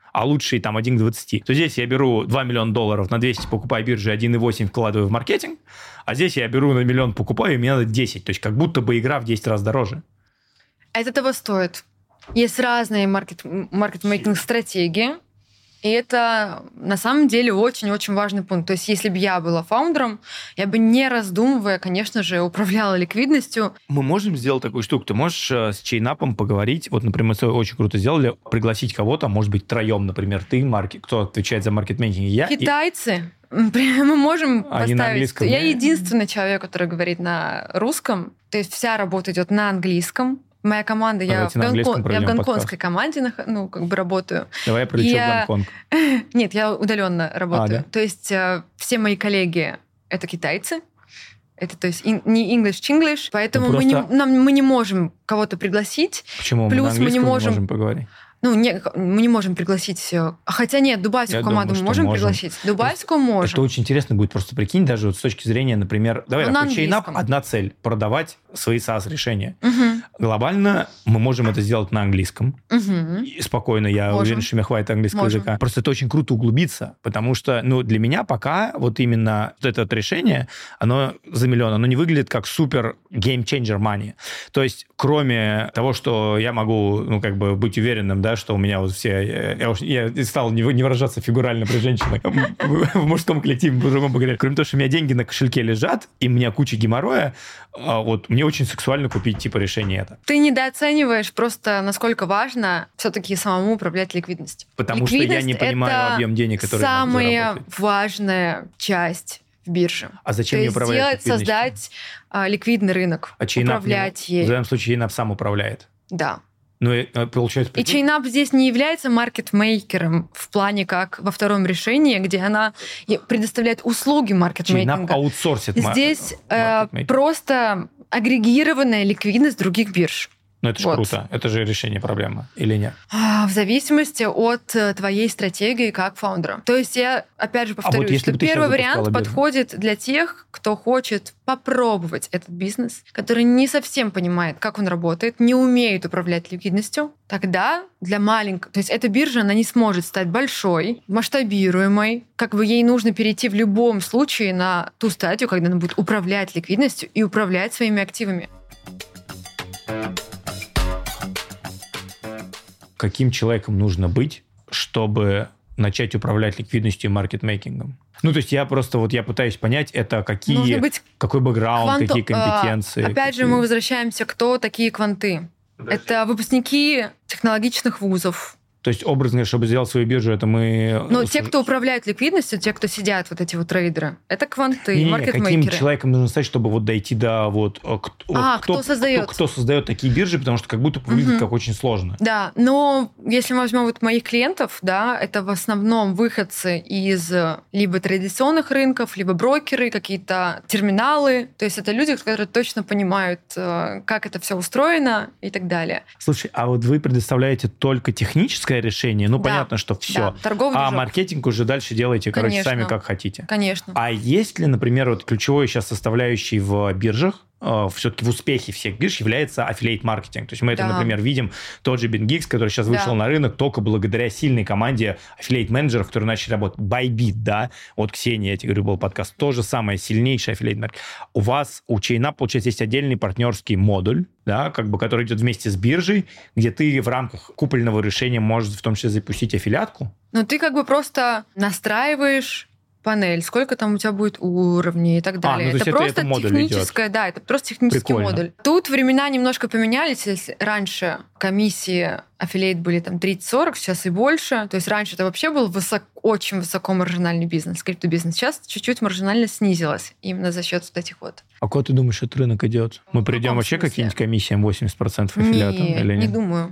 а лучший там один к двадцати, то здесь я беру два миллиона долларов, на двести покупаю биржи, один и восемь вкладываю в маркетинг, а здесь я беру на миллион покупаю, и мне надо десять. То есть как будто бы игра в десять раз дороже. Это того стоит. Есть разные маркет, маркетмейкинг-стратегии, и это на самом деле очень-очень важный пункт. То есть если бы я была фаундером, я бы не раздумывая, конечно же, управляла ликвидностью. Мы можем сделать такую штуку. Ты можешь с чейнапом поговорить. Вот, например, мы очень круто сделали. Пригласить кого-то, может быть, троем, например, ты, маркет, кто отвечает за маркетмейкинг, и я. Китайцы. И... Мы можем Они поставить... Я единственный человек, который говорит на русском. То есть вся работа идет на английском. Моя команда, я в, Гонкон... я в гонконгской команде ну, как бы работаю. Давай я прилечу я... в Гонконг. Нет, я удаленно работаю. А, да? То есть э, все мои коллеги — это китайцы. Это, то есть, in, не English-Chinglish. Поэтому ну, просто... мы, не, нам, мы не можем кого-то пригласить. Почему? Плюс мы, на мы не можем... можем поговорить. Ну, не, мы не можем пригласить... Хотя нет, дубайскую я команду думаю, мы можем, можем пригласить. Дубайскую просто, можем. Это очень интересно будет просто прикинь, даже вот с точки зрения, например... Давай, так, чейнап одна цель — продавать свои SaaS-решения. Угу. Глобально мы можем это сделать на английском. Угу. И спокойно, я можем. уверен, что мне хватит английского можем. языка. Просто это очень круто углубиться, потому что ну, для меня пока вот именно вот это вот решение, оно за миллион, оно не выглядит как супер game-changer money. То есть кроме того, что я могу ну, как бы быть уверенным, да, что у меня вот все... Я, я, я стал не, не выражаться фигурально при женщинах в мужском коллективе, грубо говоря. Кроме того, что у меня деньги на кошельке лежат, и у меня куча геморроя, вот мне очень сексуально купить типа решение это. Ты недооцениваешь просто, насколько важно все-таки самому управлять ликвидностью. Потому Ликвидность что я не понимаю объем денег, который надо заработать. Самая важная часть в бирже. А зачем То мне управлять сделать, создать а, ликвидный рынок, а управлять не, ей. В данном случае чейнап сам управляет. Да. Ну, и, получается... И чейнап здесь не является маркетмейкером в плане как во втором решении, где она предоставляет услуги маркетмейкинга. Чейнап аутсорсит здесь э, просто агрегированная ликвидность других бирж. Ну, это же вот. Круто. Это же решение проблемы, или нет? В зависимости от твоей стратегии как фаундера. То есть я, опять же, повторюсь, а вот что первый вариант подходит для тех, кто хочет попробовать этот бизнес, который не совсем понимает, как он работает, не умеет управлять ликвидностью. Тогда для маленького... То есть эта биржа, она не сможет стать большой, масштабируемой. Как бы ей нужно перейти в любом случае на ту стадию, когда она будет управлять ликвидностью и управлять своими активами. Каким человеком нужно быть, чтобы начать управлять ликвидностью и маркетмейкингом? Ну, то есть я просто вот я пытаюсь понять, это какие, быть какой бэкграунд, кванту... какие компетенции. А, опять какие... же, мы возвращаемся, кто такие кванты. Подожди. Это выпускники технологичных вузов. То есть, образно, чтобы сделать свою биржу, это мы... Ну, те, кто управляют ликвидностью, те, кто сидят, вот эти вот трейдеры, это кванты, не, маркетмейкеры. Каким человеком нужно стать, чтобы вот дойти до вот... А, вот, кто, кто создает? Кто, кто создает такие биржи, потому что как будто выглядит угу. как очень сложно. Да, но если мы возьмем вот моих клиентов, да, это в основном выходцы из либо традиционных рынков, либо брокеры, какие-то терминалы. То есть это люди, которые точно понимают, как это все устроено и так далее. Слушай, а вот вы предоставляете только техническое решение? Ну, понятно. Понятно, что все. Да, а движок. Маркетинг уже дальше делаете, короче, Конечно. сами как хотите. Конечно. А есть ли, например, вот ключевой сейчас составляющей в биржах, э, все-таки в успехе всех бирж является аффилиейт-маркетинг? То есть мы да. это, например, видим, тот же BingX, который сейчас вышел да. на рынок только благодаря сильной команде аффилиейт-менеджеров, которые начали работать. Bybit, да, вот Ксения, я тебе говорю, был подкаст, то же самое, сильнейший аффилиейт-маркетинг. У вас, у Чейна, получается, есть отдельный партнерский модуль, да, как бы, который идет вместе с биржей, где ты в рамках купольного решения можешь в том числе запустить аффилиатку. Ну, ты как бы просто настраиваешь панель, сколько там у тебя будет уровней и так далее. А, ну, это, это просто это техническое, идет. Да, это просто технический Прикольно. Модуль. Тут времена немножко поменялись. Если раньше комиссии аффилиейт были там тридцать-сорок, сейчас и больше. То есть раньше это вообще был высок, очень высоко маржинальный бизнес, криптобизнес. Сейчас чуть-чуть маржинальность снизилась именно за счет вот этих вот. А куда ты думаешь, этот рынок идет? Мы придем вообще смысле? Какие-нибудь комиссиям восемьдесят процентов аффилиатам? Не, или нет? не думаю.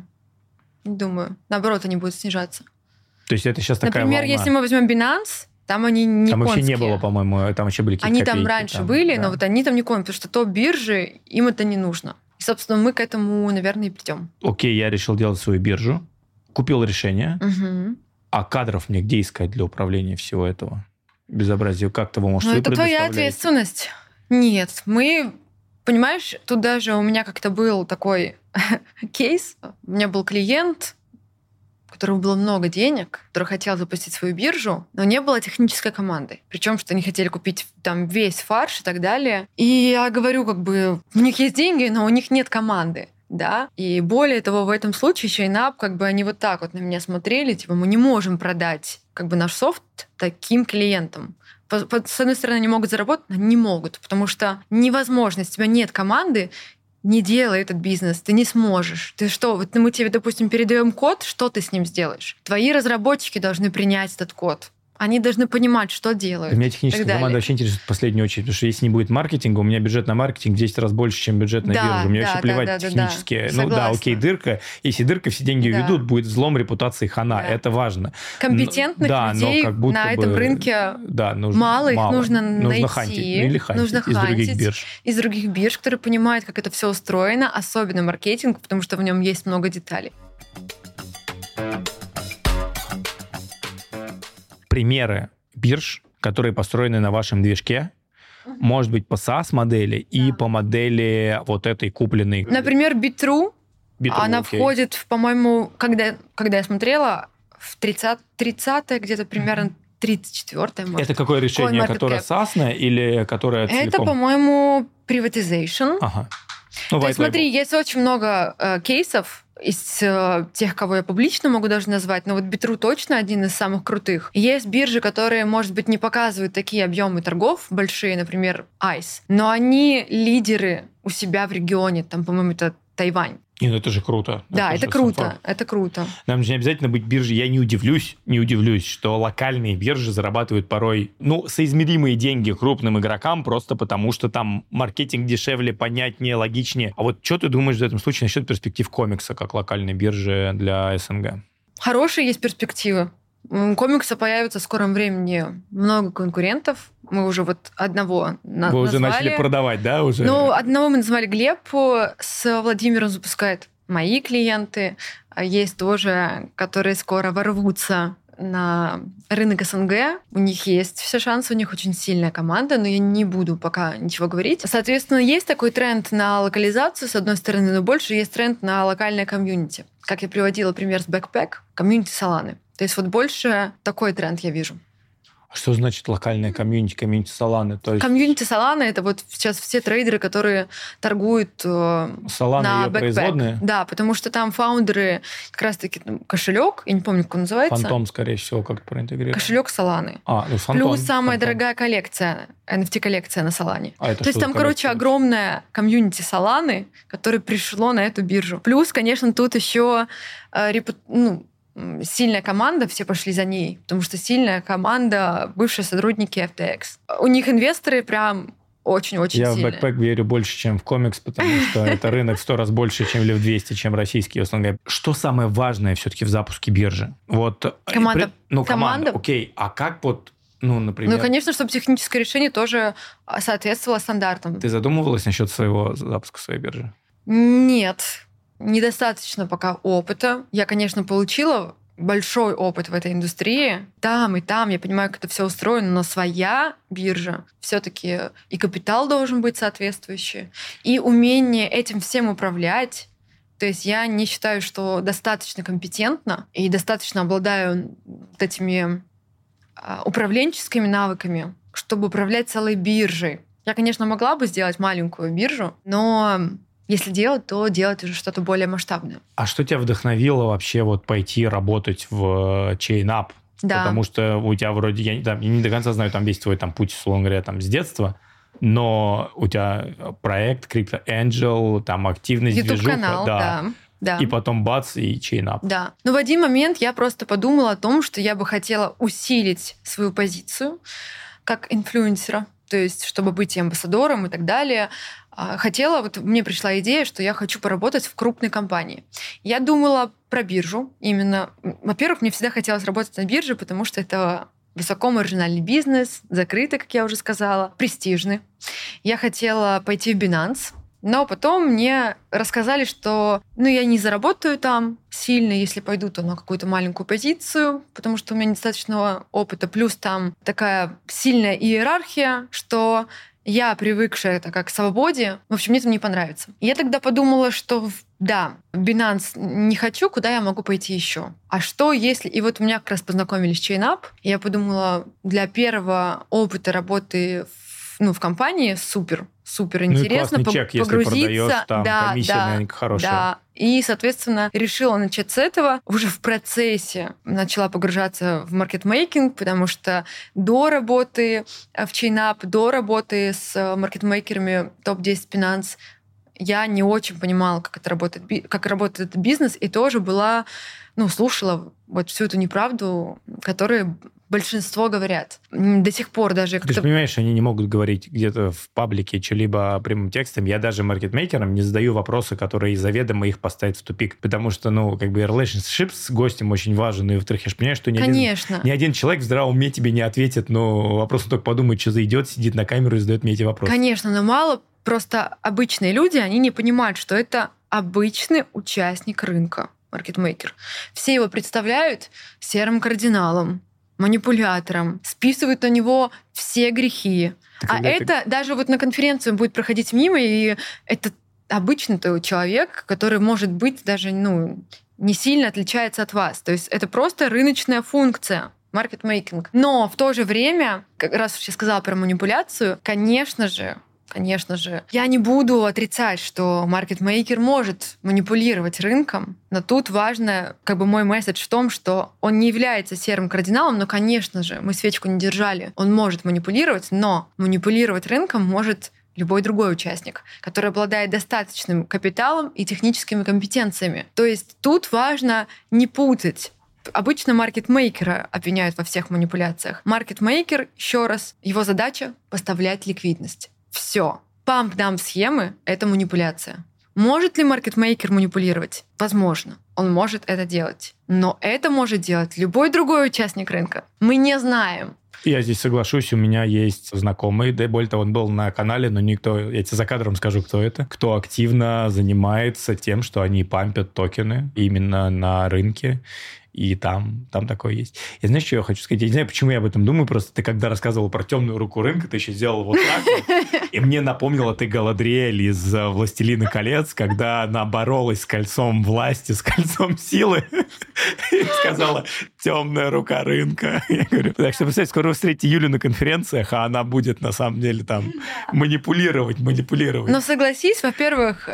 Не думаю. Наоборот, они будут снижаться. То есть это сейчас такая Например, волна. если мы возьмем Binance, там они не Там конские. вообще не было, по-моему, там вообще были какие-то Они копейки, там раньше там, были, да. но вот они там не конские, потому что топ-биржи, им это не нужно. И, собственно, мы к этому, наверное, и придем. Окей, я решил делать свою биржу, купил решение, угу. а кадров мне где искать для управления всего этого безобразия? Как того может Ну, вы это твоя ответственность. Нет, мы... Понимаешь, тут даже у меня как-то был такой кейс. У меня был клиент, у которого было много денег, который хотел запустить свою биржу, но не было технической команды. Причем, что они хотели купить там весь фарш и так далее. И я говорю, как бы, у них есть деньги, но у них нет команды. Да, и более того, в этом случае Chain.Up, как бы они вот так вот на меня смотрели, типа, мы не можем продать как бы наш софт таким клиентам. С одной стороны, они могут заработать, но не могут, потому что невозможно, если у тебя нет команды, не делай этот бизнес, ты не сможешь. Ты что, вот мы тебе, допустим, передаем код, что ты с ним сделаешь? Твои разработчики должны принять этот код. Они должны понимать, что делают. Меня техническая команда вообще интересует в последнюю очередь, потому что если не будет маркетинга, у меня бюджет на маркетинг в десять раз больше, чем бюджет на да, биржу. Мне да, вообще да, плевать да, технически. да, ну да, окей, дырка. Если дырка, все деньги да. уведут, будет взлом репутации хана. Да. Это важно. Компетентных да, людей но как будто на бы, этом рынке да, нужно, мало, их мало. нужно, нужно найти. Хантить. Или хантить нужно из хантить других бирж. Из других бирж, которые понимают, как это все устроено, особенно маркетинг, потому что в нем есть много деталей. Примеры бирж, которые построены на вашем движке, uh-huh. может быть, по SaaS-модели да. и по модели вот этой купленной. Например, Bitrue, Bitrue она окей. входит, в, по-моему, когда, когда я смотрела, в тридцатое, где-то примерно тридцать четвёртое, может. Это какое решение, которое SaaS или которое целиком? Это, по-моему, privatization. Ага. Ну, То есть, смотри, есть очень много э, кейсов, из э, тех, кого я публично могу даже назвать, но вот Bitrue точно один из самых крутых. Есть биржи, которые, может быть, не показывают такие объемы торгов большие, например, Айс, но они лидеры у себя в регионе, там, по-моему, это Тайвань. И, ну это же круто. Да, это, это круто, это круто. Нам же не обязательно быть биржей. Я не удивлюсь, не удивлюсь, что локальные биржи зарабатывают порой, ну, соизмеримые деньги крупным игрокам, просто потому что там маркетинг дешевле, понятнее, логичнее. А вот что ты думаешь в этом случае насчет перспектив комикса, как локальной биржи для СНГ? Хорошие есть перспективы. У комикса появится в скором времени много конкурентов. Мы уже вот одного на- Вы назвали. уже начали продавать, да? Уже? Ну, одного мы назвали Глеб, с Владимиром запускает мои клиенты. Есть тоже, которые скоро ворвутся на рынок СНГ. У них есть все шансы, у них очень сильная команда, но я не буду пока ничего говорить. Соответственно, есть такой тренд на локализацию, с одной стороны, но больше есть тренд на локальное комьюнити. Как я приводила пример с Backpack, комьюнити Solana. То есть вот больше такой тренд я вижу. Что значит локальная комьюнити, комьюнити Solana? То есть... Комьюнити Solana — это вот сейчас все трейдеры, которые торгуют Solana на ее Backpack. производные? Да, потому что там фаундеры, как раз-таки ну, кошелек, я не помню, как он называется. Фантом, скорее всего, как проинтегрирован. Кошелек Solana. А, ну, Фантом. Плюс самая Фантом. дорогая коллекция, эн эф ти-коллекция на Solana. А это То есть там, короче, огромная комьюнити Solana, которое пришло на эту биржу. Плюс, конечно, тут еще э, репу... ну, сильная команда, все пошли за ней, потому что сильная команда, бывшие сотрудники эф ти экс. У них инвесторы прям очень-очень Я сильные. в Backpack верю больше, чем в комикс, потому что это рынок в сто раз больше, чем или в двести, чем российский СНГ. Что самое важное все-таки в запуске биржи? Вот, команда. Ну, команда. команда. Окей, а как вот, ну, например... Ну, конечно, чтобы техническое решение тоже соответствовало стандартам. Ты задумывалась насчет своего запуска своей биржи? Нет. Недостаточно пока опыта. Я, конечно, получила большой опыт в этой индустрии. Там и там я понимаю, как это все устроено, но своя биржа все-таки и капитал должен быть соответствующий, и умение этим всем управлять. То есть я не считаю, что достаточно компетентна и достаточно обладаю вот этими управленческими навыками, чтобы управлять целой биржей. Я, конечно, могла бы сделать маленькую биржу, но если делать, то делать уже что-то более масштабное. А что тебя вдохновило вообще вот пойти работать в Chain.Up? Да. Потому что у тебя вроде, я, там, я не до конца знаю там весь твой там, путь, условно говоря, там, с детства, но у тебя проект Crypto Angel, там активность, движуха. YouTube-канал, да. да. Да. И потом бац, и Chain.Up. Да. Но в один момент я просто подумала о том, что я бы хотела усилить свою позицию как инфлюенсера, то есть чтобы быть амбассадором и так далее. Хотела, вот мне пришла идея, что я хочу поработать в крупной компании. Я думала про биржу именно. Во-первых, мне всегда хотелось работать на бирже, потому что это высокомаржинальный бизнес, закрытый, как я уже сказала, престижный. Я хотела пойти в Binance, но потом мне рассказали, что ну, я не заработаю там сильно, если пойду то на какую-то маленькую позицию, потому что у меня недостаточно опыта. Плюс там такая сильная иерархия, что Я, привыкшая это как к свободе, в общем, мне это не понравится. Я тогда подумала, что да, Binance не хочу, куда я могу пойти еще? А что если... И вот у меня как раз познакомились с ChainUp, и я подумала, для первого опыта работы в, ну, в компании супер, супер интересно. Ну и классный чек, если продаешь, там да, комиссия да, наверняка хорошая. Да. И, соответственно, решила начать с этого. Уже в процессе начала погружаться в маркетмейкинг, потому что до работы в ChainUp, до работы с маркетмейкерами топ десять Binance я не очень понимала, как это работает, как работает этот бизнес, и тоже была, ну, слушала вот всю эту неправду, которую большинство говорят. До сих пор даже... Ты же понимаешь, они не могут говорить где-то в паблике что-либо прямым текстом. Я даже маркетмейкерам не задаю вопросы, которые заведомо их поставят в тупик. Потому что, ну, как бы relationship с гостем очень важен. И, во-вторых, я же понимаю, что ни один, ни один человек в здравом уме тебе не ответит, но вопрос он только подумает, что зайдет, сидит на камеру и задает мне эти вопросы. Конечно, но мало... Просто обычные люди, они не понимают, что это обычный участник рынка, маркетмейкер. Все его представляют серым кардиналом, манипулятором, списывают на него все грехи. Так, а это ты... даже вот на конференцию будет проходить мимо, и это обычный человек, который, может быть, даже ну, не сильно отличается от вас. То есть это просто рыночная функция. Маркетмейкинг. Но в то же время, раз уж я сказала про манипуляцию, конечно же, Конечно же, я не буду отрицать, что маркетмейкер может манипулировать рынком, но тут важно, как бы мой месседж в том, что он не является серым кардиналом, но, конечно же, мы свечку не держали. Он может манипулировать, но манипулировать рынком может любой другой участник, который обладает достаточным капиталом и техническими компетенциями. То есть тут важно не путать. Обычно маркетмейкера обвиняют во всех манипуляциях. Маркетмейкер, еще раз, его задача — поставлять ликвидность. Все. Памп-дамп схемы — это манипуляция. Может ли маркетмейкер манипулировать? Возможно. Он может это делать. Но это может делать любой другой участник рынка. Мы не знаем. Я здесь соглашусь, у меня есть знакомый, да, более того, он был на канале, но никто, я тебе за кадром скажу, кто это, кто активно занимается тем, что они пампят токены именно на рынке. И там, там такое есть. И знаешь, что я хочу сказать? Я не знаю, почему я об этом думаю, просто ты когда рассказывал про темную руку рынка, ты еще сделал вот так вот, и мне напомнила ты Галадриэль из «Властелина колец», когда она боролась с кольцом власти, с кольцом силы, и сказала «темная рука рынка». Я говорю, так что, представьте, скоро вы встретите Юлю на конференциях, а она будет, на самом деле, там манипулировать, манипулировать. Но согласись, во-первых,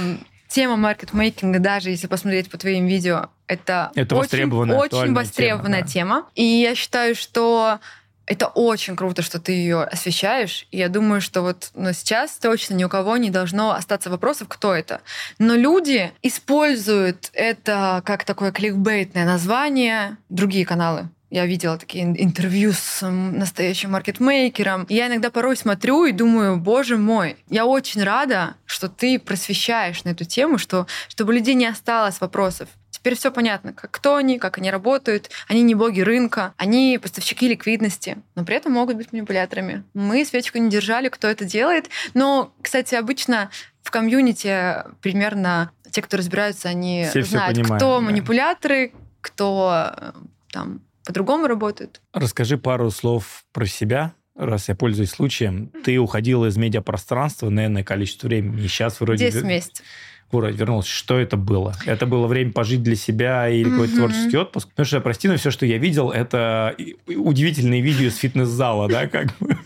тема маркетмейкинга, даже если посмотреть по твоим видео, это, это очень, востребованная, очень востребованная тема, да. тема. И я считаю, что это очень круто, что ты ее освещаешь. И я думаю, что вот ну, сейчас точно ни у кого не должно остаться вопросов, кто это. Но люди используют это как такое кликбейтное название, другие каналы. Я видела такие интервью с настоящим маркетмейкером. И я иногда порой смотрю и думаю, боже мой, я очень рада, что ты просвещаешь на эту тему, что, чтобы у людей не осталось вопросов. Теперь все понятно, как, кто они, как они работают. Они не боги рынка, они поставщики ликвидности, но при этом могут быть манипуляторами. Мы свечку не держали, кто это делает. Но, кстати, обычно в комьюнити примерно те, кто разбираются, они все знают, понимают, кто да. манипуляторы, кто там по-другому работают. Расскажи пару слов про себя. Раз я пользуюсь случаем, ты уходила из медиапространства, наверное, количество времени. И сейчас вроде... десять месяцев. Вроде вернулась. Что это было? Это было время пожить для себя или какой-то mm-hmm. творческий отпуск? Потому что, прости, но все, что я видел, это удивительные видео с фитнес-зала, да, как бы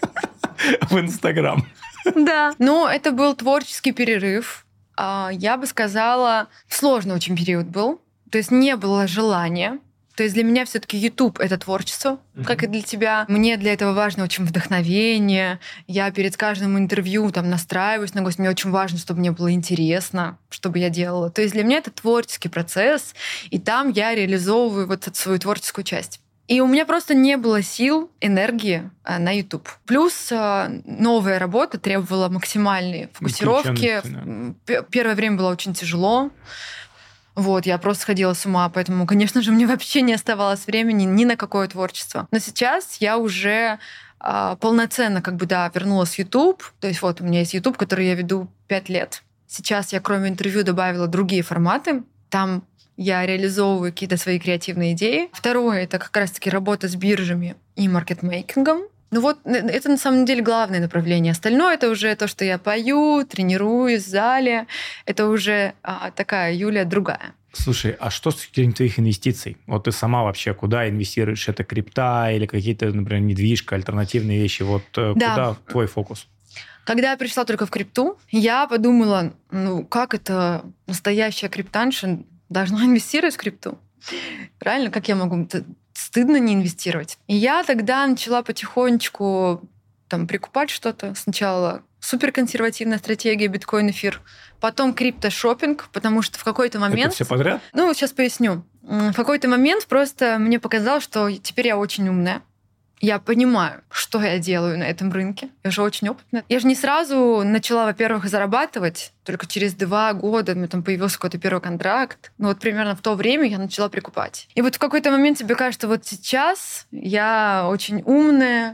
в Инстаграм. Да. Ну, это был творческий перерыв. Я бы сказала, сложный очень период был. То есть не было желания. То есть для меня все-таки YouTube — это творчество, mm-hmm. как и для тебя. Мне для этого важно очень вдохновение. Я перед каждым интервью там настраиваюсь на гость. Мне очень важно, чтобы мне было интересно, чтобы я делала. То есть для меня это творческий процесс, и там я реализовываю вот эту свою творческую часть. И у меня просто не было сил, энергии на YouTube. Плюс новая работа требовала максимальной фокусировки. Да. Первое время было очень тяжело. Вот, я просто сходила с ума, поэтому, конечно же, мне вообще не оставалось времени ни на какое творчество. Но сейчас я уже э, полноценно, как бы, да, вернулась в YouTube. То есть вот у меня есть YouTube, который я веду пять лет. Сейчас я, кроме интервью, добавила другие форматы. Там я реализовываю какие-то свои креативные идеи. Второе — это как раз-таки работа с биржами и маркетмейкингом. Ну вот это на самом деле главное направление. Остальное это уже то, что я пою, тренируюсь в зале. Это уже а, такая Юля другая. Слушай, а что с твоих инвестиций? Вот ты сама вообще куда инвестируешь? Это крипта или какие-то, например, недвижка, альтернативные вещи? Вот да. Куда твой фокус? Когда я пришла только в крипту, я подумала, ну как это настоящая криптанша должна инвестировать в крипту? Правильно? Как я могу? Стыдно не инвестировать. И я тогда начала потихонечку там, прикупать что-то. Сначала суперконсервативная стратегия биткоин-эфир, потом криптошоппинг, потому что в какой-то момент... Это все подряд? Ну, сейчас поясню. В какой-то момент просто мне показалось, что теперь я очень умная. Я понимаю, что я делаю на этом рынке. Я же очень опытная. Я же не сразу начала, во-первых, зарабатывать. Только через два года у меня там появился какой-то первый контракт. Ну вот примерно в то время я начала прикупать. И вот в какой-то момент тебе кажется, вот сейчас я очень умная,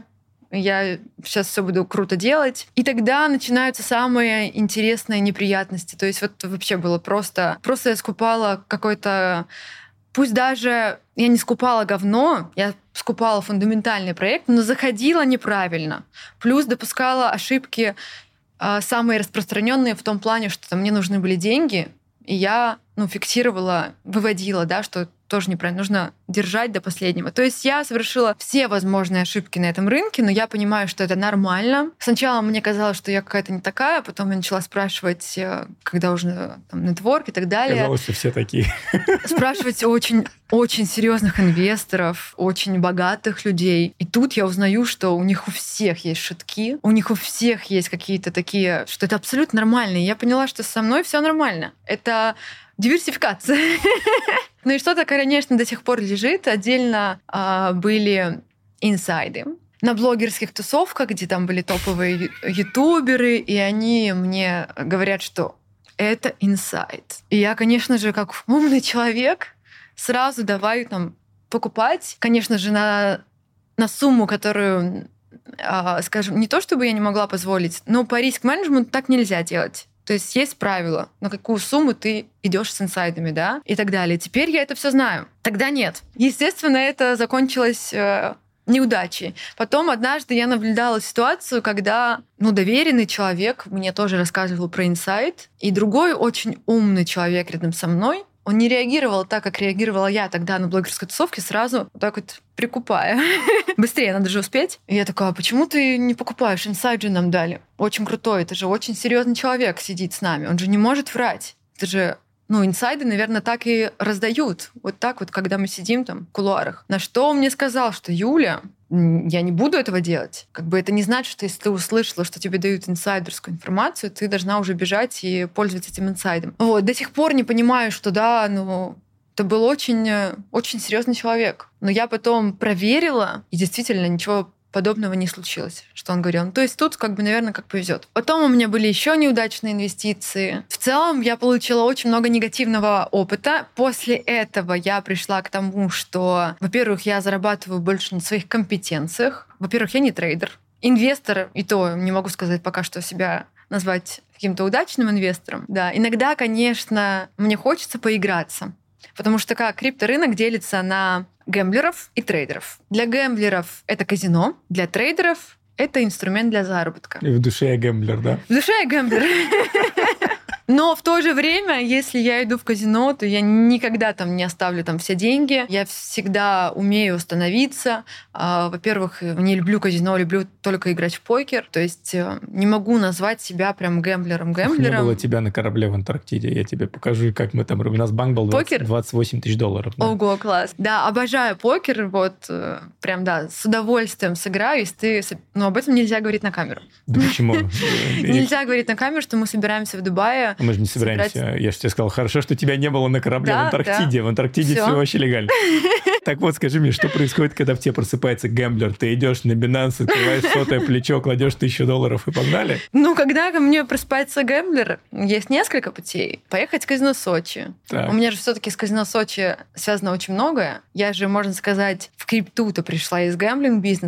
я сейчас все буду круто делать. И тогда начинаются самые интересные неприятности. То есть вот вообще было просто... Просто я скупала какой-то... Пусть даже я не скупала говно, я скупала фундаментальный проект, но заходила неправильно. Плюс допускала ошибки э, самые распространенные в том плане, что там, мне нужны были деньги, и я ну, фиксировала, выводила, да, что тоже неправильно, нужно держать до последнего. То есть я совершила все возможные ошибки на этом рынке, но я понимаю, что это нормально. Сначала мне казалось, что я какая-то не такая, потом я начала спрашивать, когда уже там нетворк и так далее. Казалось, что все такие. Спрашивать очень, очень серьезных инвесторов, очень богатых людей. И тут я узнаю, что у них у всех есть шутки, у них у всех есть какие-то такие, что это абсолютно нормально. И я поняла, что со мной все нормально. Это диверсификация. Ну и что-то, конечно, до сих пор лежит. Отдельно а, были инсайды на блогерских тусовках, где там были топовые ютуберы, и они мне говорят, что это инсайд. И я, конечно же, как умный человек, сразу давай там покупать, конечно же, на, на сумму, которую, а, скажем, не то чтобы я не могла позволить, но по риск-менеджменту так нельзя делать. То есть есть правила, на какую сумму ты идешь с инсайдами, да, и так далее. Теперь я это все знаю. Тогда нет. Естественно, это закончилось э, неудачей. Потом однажды я наблюдала ситуацию, когда ну, доверенный человек мне тоже рассказывал про инсайд, и другой очень умный человек рядом со мной, он не реагировал так, как реагировала я тогда на блогерской тусовке, сразу вот так вот прикупая. Быстрее, надо же успеть. И я такая, а почему ты не покупаешь? Инсайд же нам дали. Очень крутой, это же очень серьезный человек сидит с нами. Он же не может врать. Это же, ну, инсайды, наверное, так и раздают. Вот так вот, когда мы сидим там в кулуарах. На что он мне сказал, что Юля, я не буду этого делать. Как бы это не значит, что если ты услышала, что тебе дают инсайдерскую информацию, ты должна уже бежать и пользоваться этим инсайдом. Вот. До сих пор не понимаю, что да, ну, это был очень, очень серьезный человек. Но я потом проверила, и действительно ничего подобного не случилось, что он говорил. Ну, то есть тут, как бы, наверное, как повезет. Потом у меня были еще неудачные инвестиции. В целом я получила очень много негативного опыта. После этого я пришла к тому, что, во-первых, я зарабатываю больше на своих компетенциях. Во-первых, я не трейдер. Инвестор, и то не могу сказать пока что себя назвать каким-то удачным инвестором. Да, иногда, конечно, мне хочется поиграться. Потому что как крипторынок делится на гэмблеров и трейдеров. Для гэмблеров это казино, для трейдеров это инструмент для заработка. И в душе я гэмблер, да? В душе я гэмблер. Но в то же время, если я иду в казино, то я никогда там не оставлю там все деньги. Я всегда умею остановиться. Во-первых, не люблю казино, люблю только играть в покер. То есть не могу назвать себя прям гэмблером-гэмблером. Не было тебя на корабле в Антарктиде. Я тебе покажу, как мы там... У нас банк был двадцать, двадцать восемь тысяч долларов. Да. Ого, класс. Да, обожаю покер. Вот прям, да, с удовольствием сыграю, если ты... Но об этом нельзя говорить на камеру. Да почему? Нельзя говорить на камеру, что мы собираемся в Дубае. Мы же не собираемся. Собирать... Я же тебе сказал, хорошо, что тебя не было на корабле да, в Антарктиде. Да. В Антарктиде все вообще легально. Так вот, скажи мне, что происходит, когда в тебе просыпается гэмблер? Ты идешь на Binance, открываешь сотое плечо, кладешь тысячу долларов и погнали? Ну, когда ко мне просыпается гэмблер, есть несколько путей. Поехать в казино Сочи. Так. У меня же все-таки с казино Сочи связано очень многое. Я же, можно сказать, в крипту-то пришла из гэмблинг-бизнеса.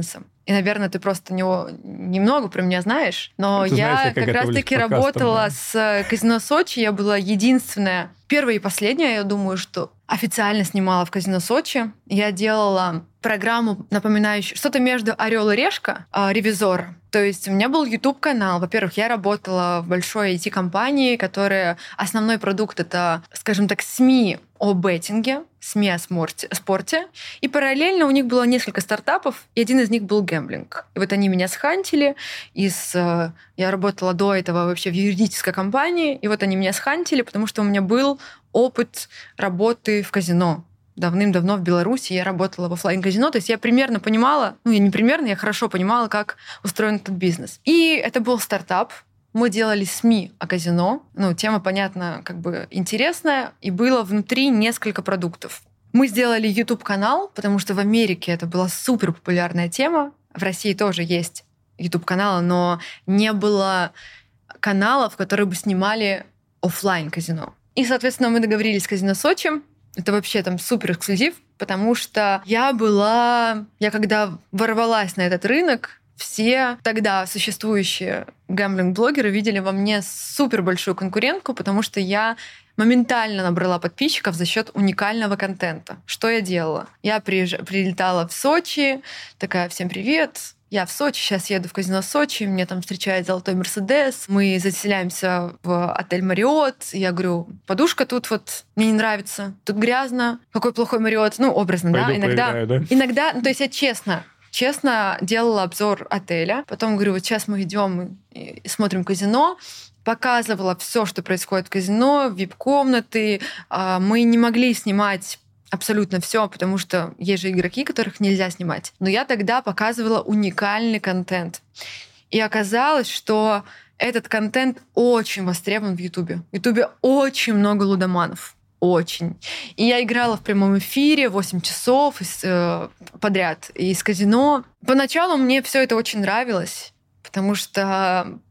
И, наверное, ты просто него немного про меня знаешь, но ты я, знаешь, я как раз-таки работала да. с казино Сочи. Я была единственная, первая и последняя, я думаю, что официально снимала в казино Сочи. Я делала программу, напоминающую что-то между «Орел и решка», э, «Ревизор». То есть у меня был YouTube-канал. Во-первых, я работала в большой ай ти-компании, которая... Основной продукт — это, скажем так, СМИ о беттинге, СМИ о спорте. И параллельно у них было несколько стартапов, и один из них был гэмблинг. И вот они меня схантили. Из... Я работала до этого вообще в юридической компании, и вот они меня схантили, потому что у меня был опыт работы в казино. Давным-давно в Беларуси я работала в офлайн-казино, то есть я примерно понимала, ну, я не примерно, я хорошо понимала, как устроен этот бизнес. И это был стартап. Мы делали СМИ о казино. Ну, тема, понятно, как бы интересная, и было внутри несколько продуктов. Мы сделали YouTube-канал, потому что в Америке это была супер популярная тема. В России тоже есть YouTube-каналы, но не было каналов, которые бы снимали офлайн-казино. И, соответственно, мы договорились с казино Сочи. Это вообще там супер эксклюзив, потому что я была... Я когда ворвалась на этот рынок, все тогда существующие гэмблинг-блогеры видели во мне супер большую конкурентку, потому что я моментально набрала подписчиков за счет уникального контента. Что я делала? Я приезж... прилетала в Сочи, такая: всем привет, я в Сочи, сейчас еду в казино Сочи, мне там встречает золотой Мерседес, мы заселяемся в отель Марриот. Я говорю: подушка тут вот мне не нравится, тут грязно, какой плохой Марриот. Ну, образно, Пойду да? Иногда, поиграю, да? иногда, ну, то есть я честно, честно делала обзор отеля, потом говорю: вот сейчас мы идем и смотрим казино, показывала все, что происходит в казино, вип-комнаты. Мы не могли снимать абсолютно все, потому что есть же игроки, которых нельзя снимать. Но я тогда показывала уникальный контент. И оказалось, что этот контент очень востребован в Ютубе. В Ютубе очень много лудоманов. Очень. И я играла в прямом эфире восемь часов из, э, подряд из казино. Поначалу мне все это очень нравилось, потому что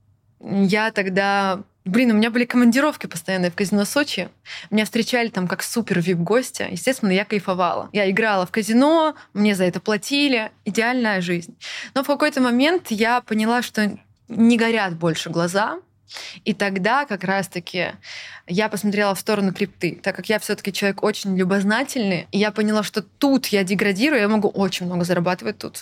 я тогда... Блин, у меня были командировки постоянные в казино Сочи. Меня встречали там как супер вип-гостя. Естественно, я кайфовала. Я играла в казино, мне за это платили. Идеальная жизнь. Но в какой-то момент я поняла, что не горят больше глаза. И тогда как раз-таки я посмотрела в сторону крипты, так как я все-таки человек очень любознательный. И я поняла, что тут я деградирую, я могу очень много зарабатывать тут.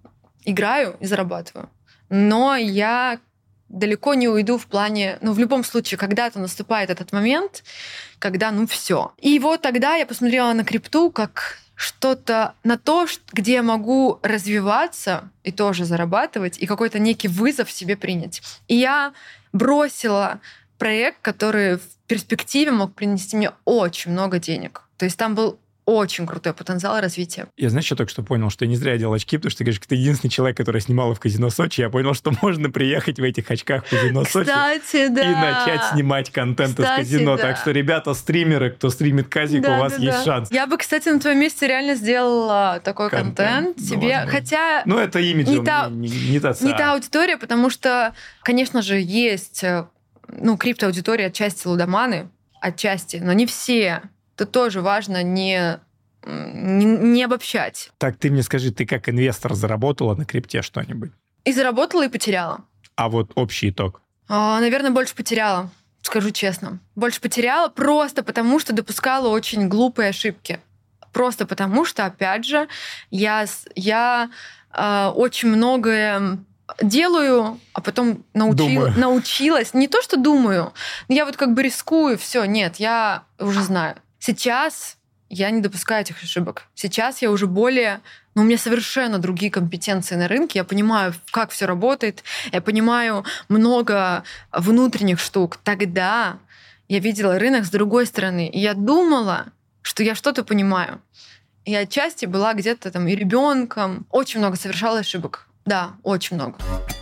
Играю и зарабатываю. Но я... далеко не уйду в плане... Ну, в любом случае, когда-то наступает этот момент, когда, ну, все. И вот тогда я посмотрела на крипту как что-то, на то, где я могу развиваться и тоже зарабатывать, и какой-то некий вызов себе принять. И я бросила проект, который в перспективе мог принести мне очень много денег. То есть там был очень крутой потенциал развития. Я, знаешь, что только что понял, что я не зря делал очки, потому что ты говоришь, ты единственный человек, который снимал в казино Сочи. Я понял, что можно приехать в этих очках в казино Сочи Кстати, да. и начать снимать контент Кстати, из казино. да. Так что, ребята, стримеры, кто стримит казик, Да, у вас да, есть да. шанс. Я бы, кстати, на твоем месте реально сделала такой контент, Контент, ну, себе. возможно. Хотя Ну, это имидж, не та, не, не, не та не та аудитория, потому что, конечно же, есть ну, криптоаудитория, отчасти лудоманы, отчасти, но не все. Тут тоже важно не... Не, не обобщать. Так, ты мне скажи, ты как инвестор заработала на крипте что-нибудь? И заработала, и потеряла. А вот общий итог? А, наверное, больше потеряла, скажу честно. Больше потеряла просто потому, что допускала очень глупые ошибки. Просто потому, что, опять же, я, я э, очень многое делаю, а потом научил, научилась. Не то, что думаю, я вот как бы рискую, все, нет, я уже знаю. Сейчас... я не допускаю этих ошибок. Сейчас я уже более... Ну, у меня совершенно другие компетенции на рынке. Я понимаю, как все работает. Я понимаю много внутренних штук. Тогда я видела рынок с другой стороны. И я думала, что я что-то понимаю. И отчасти была где-то там и ребенком. Очень много совершала ошибок. Да, очень много.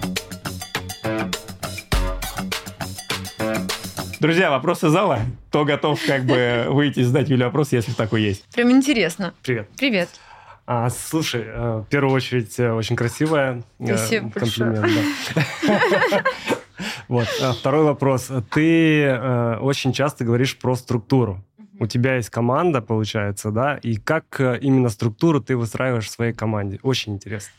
Друзья, вопросы зала? Кто готов как бы выйти и задать Юле вопрос, если такой есть? Прям интересно. Привет. Привет. А, слушай, в первую очередь, очень красивая. Спасибо комплимент. Да. Вот. Второй вопрос. Ты очень часто говоришь про структуру. У тебя есть команда, получается, да? И как именно структуру ты выстраиваешь в своей команде? Очень интересно.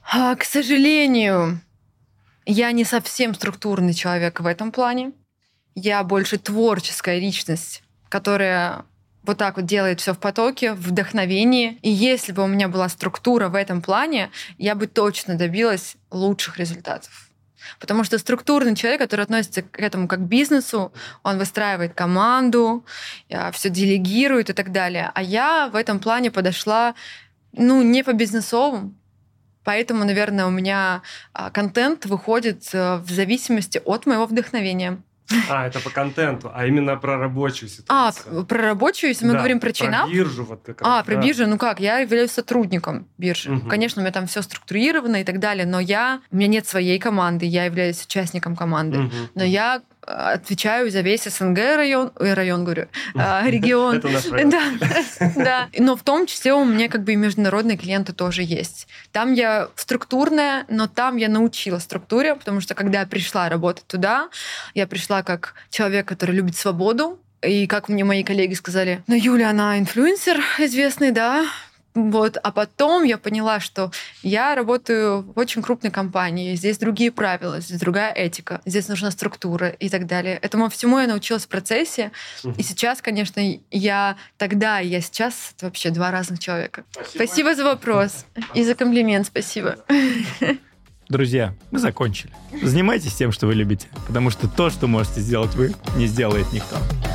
А, к сожалению, я не совсем структурный человек в этом плане. Я больше творческая личность, которая вот так вот делает все в потоке, в вдохновении. И если бы у меня была структура в этом плане, я бы точно добилась лучших результатов. Потому что структурный человек, который относится к этому как к бизнесу, он выстраивает команду, все делегирует и так далее. А я в этом плане подошла, ну, не по бизнесовому. Поэтому, наверное, у меня контент выходит в зависимости от моего вдохновения. А, это по контенту, а именно про рабочую А, ситуацию. про рабочую, если мы Да, говорим про про чайнап. биржу вот как раз. А, про да. биржу, ну как, я являюсь сотрудником биржи. Мгм. Конечно, у меня там все структурировано и так далее, но я, у меня нет своей команды, я являюсь участником команды. Мгм. Но я э, отвечаю за весь СНГ район, ой, район говорю, э, регион. Это наш район. Да, да. Но в том числе у меня как бы и международные клиенты тоже есть. Там я структурная, но там я научила структуре, потому что когда я пришла работать туда, я пришла как человек, который любит свободу. И как мне мои коллеги сказали, ну, Юля, она инфлюенсер известный, да, вот. А потом я поняла, что я работаю в очень крупной компании, здесь другие правила, здесь другая этика, здесь нужна структура и так далее. Этому всему я научилась в процессе. И сейчас, конечно, я тогда и я сейчас — это вообще два разных человека. Спасибо. Спасибо за вопрос и за комплимент, спасибо. Друзья, мы закончили. Занимайтесь тем, что вы любите, потому что то, что можете сделать вы, не сделает никто.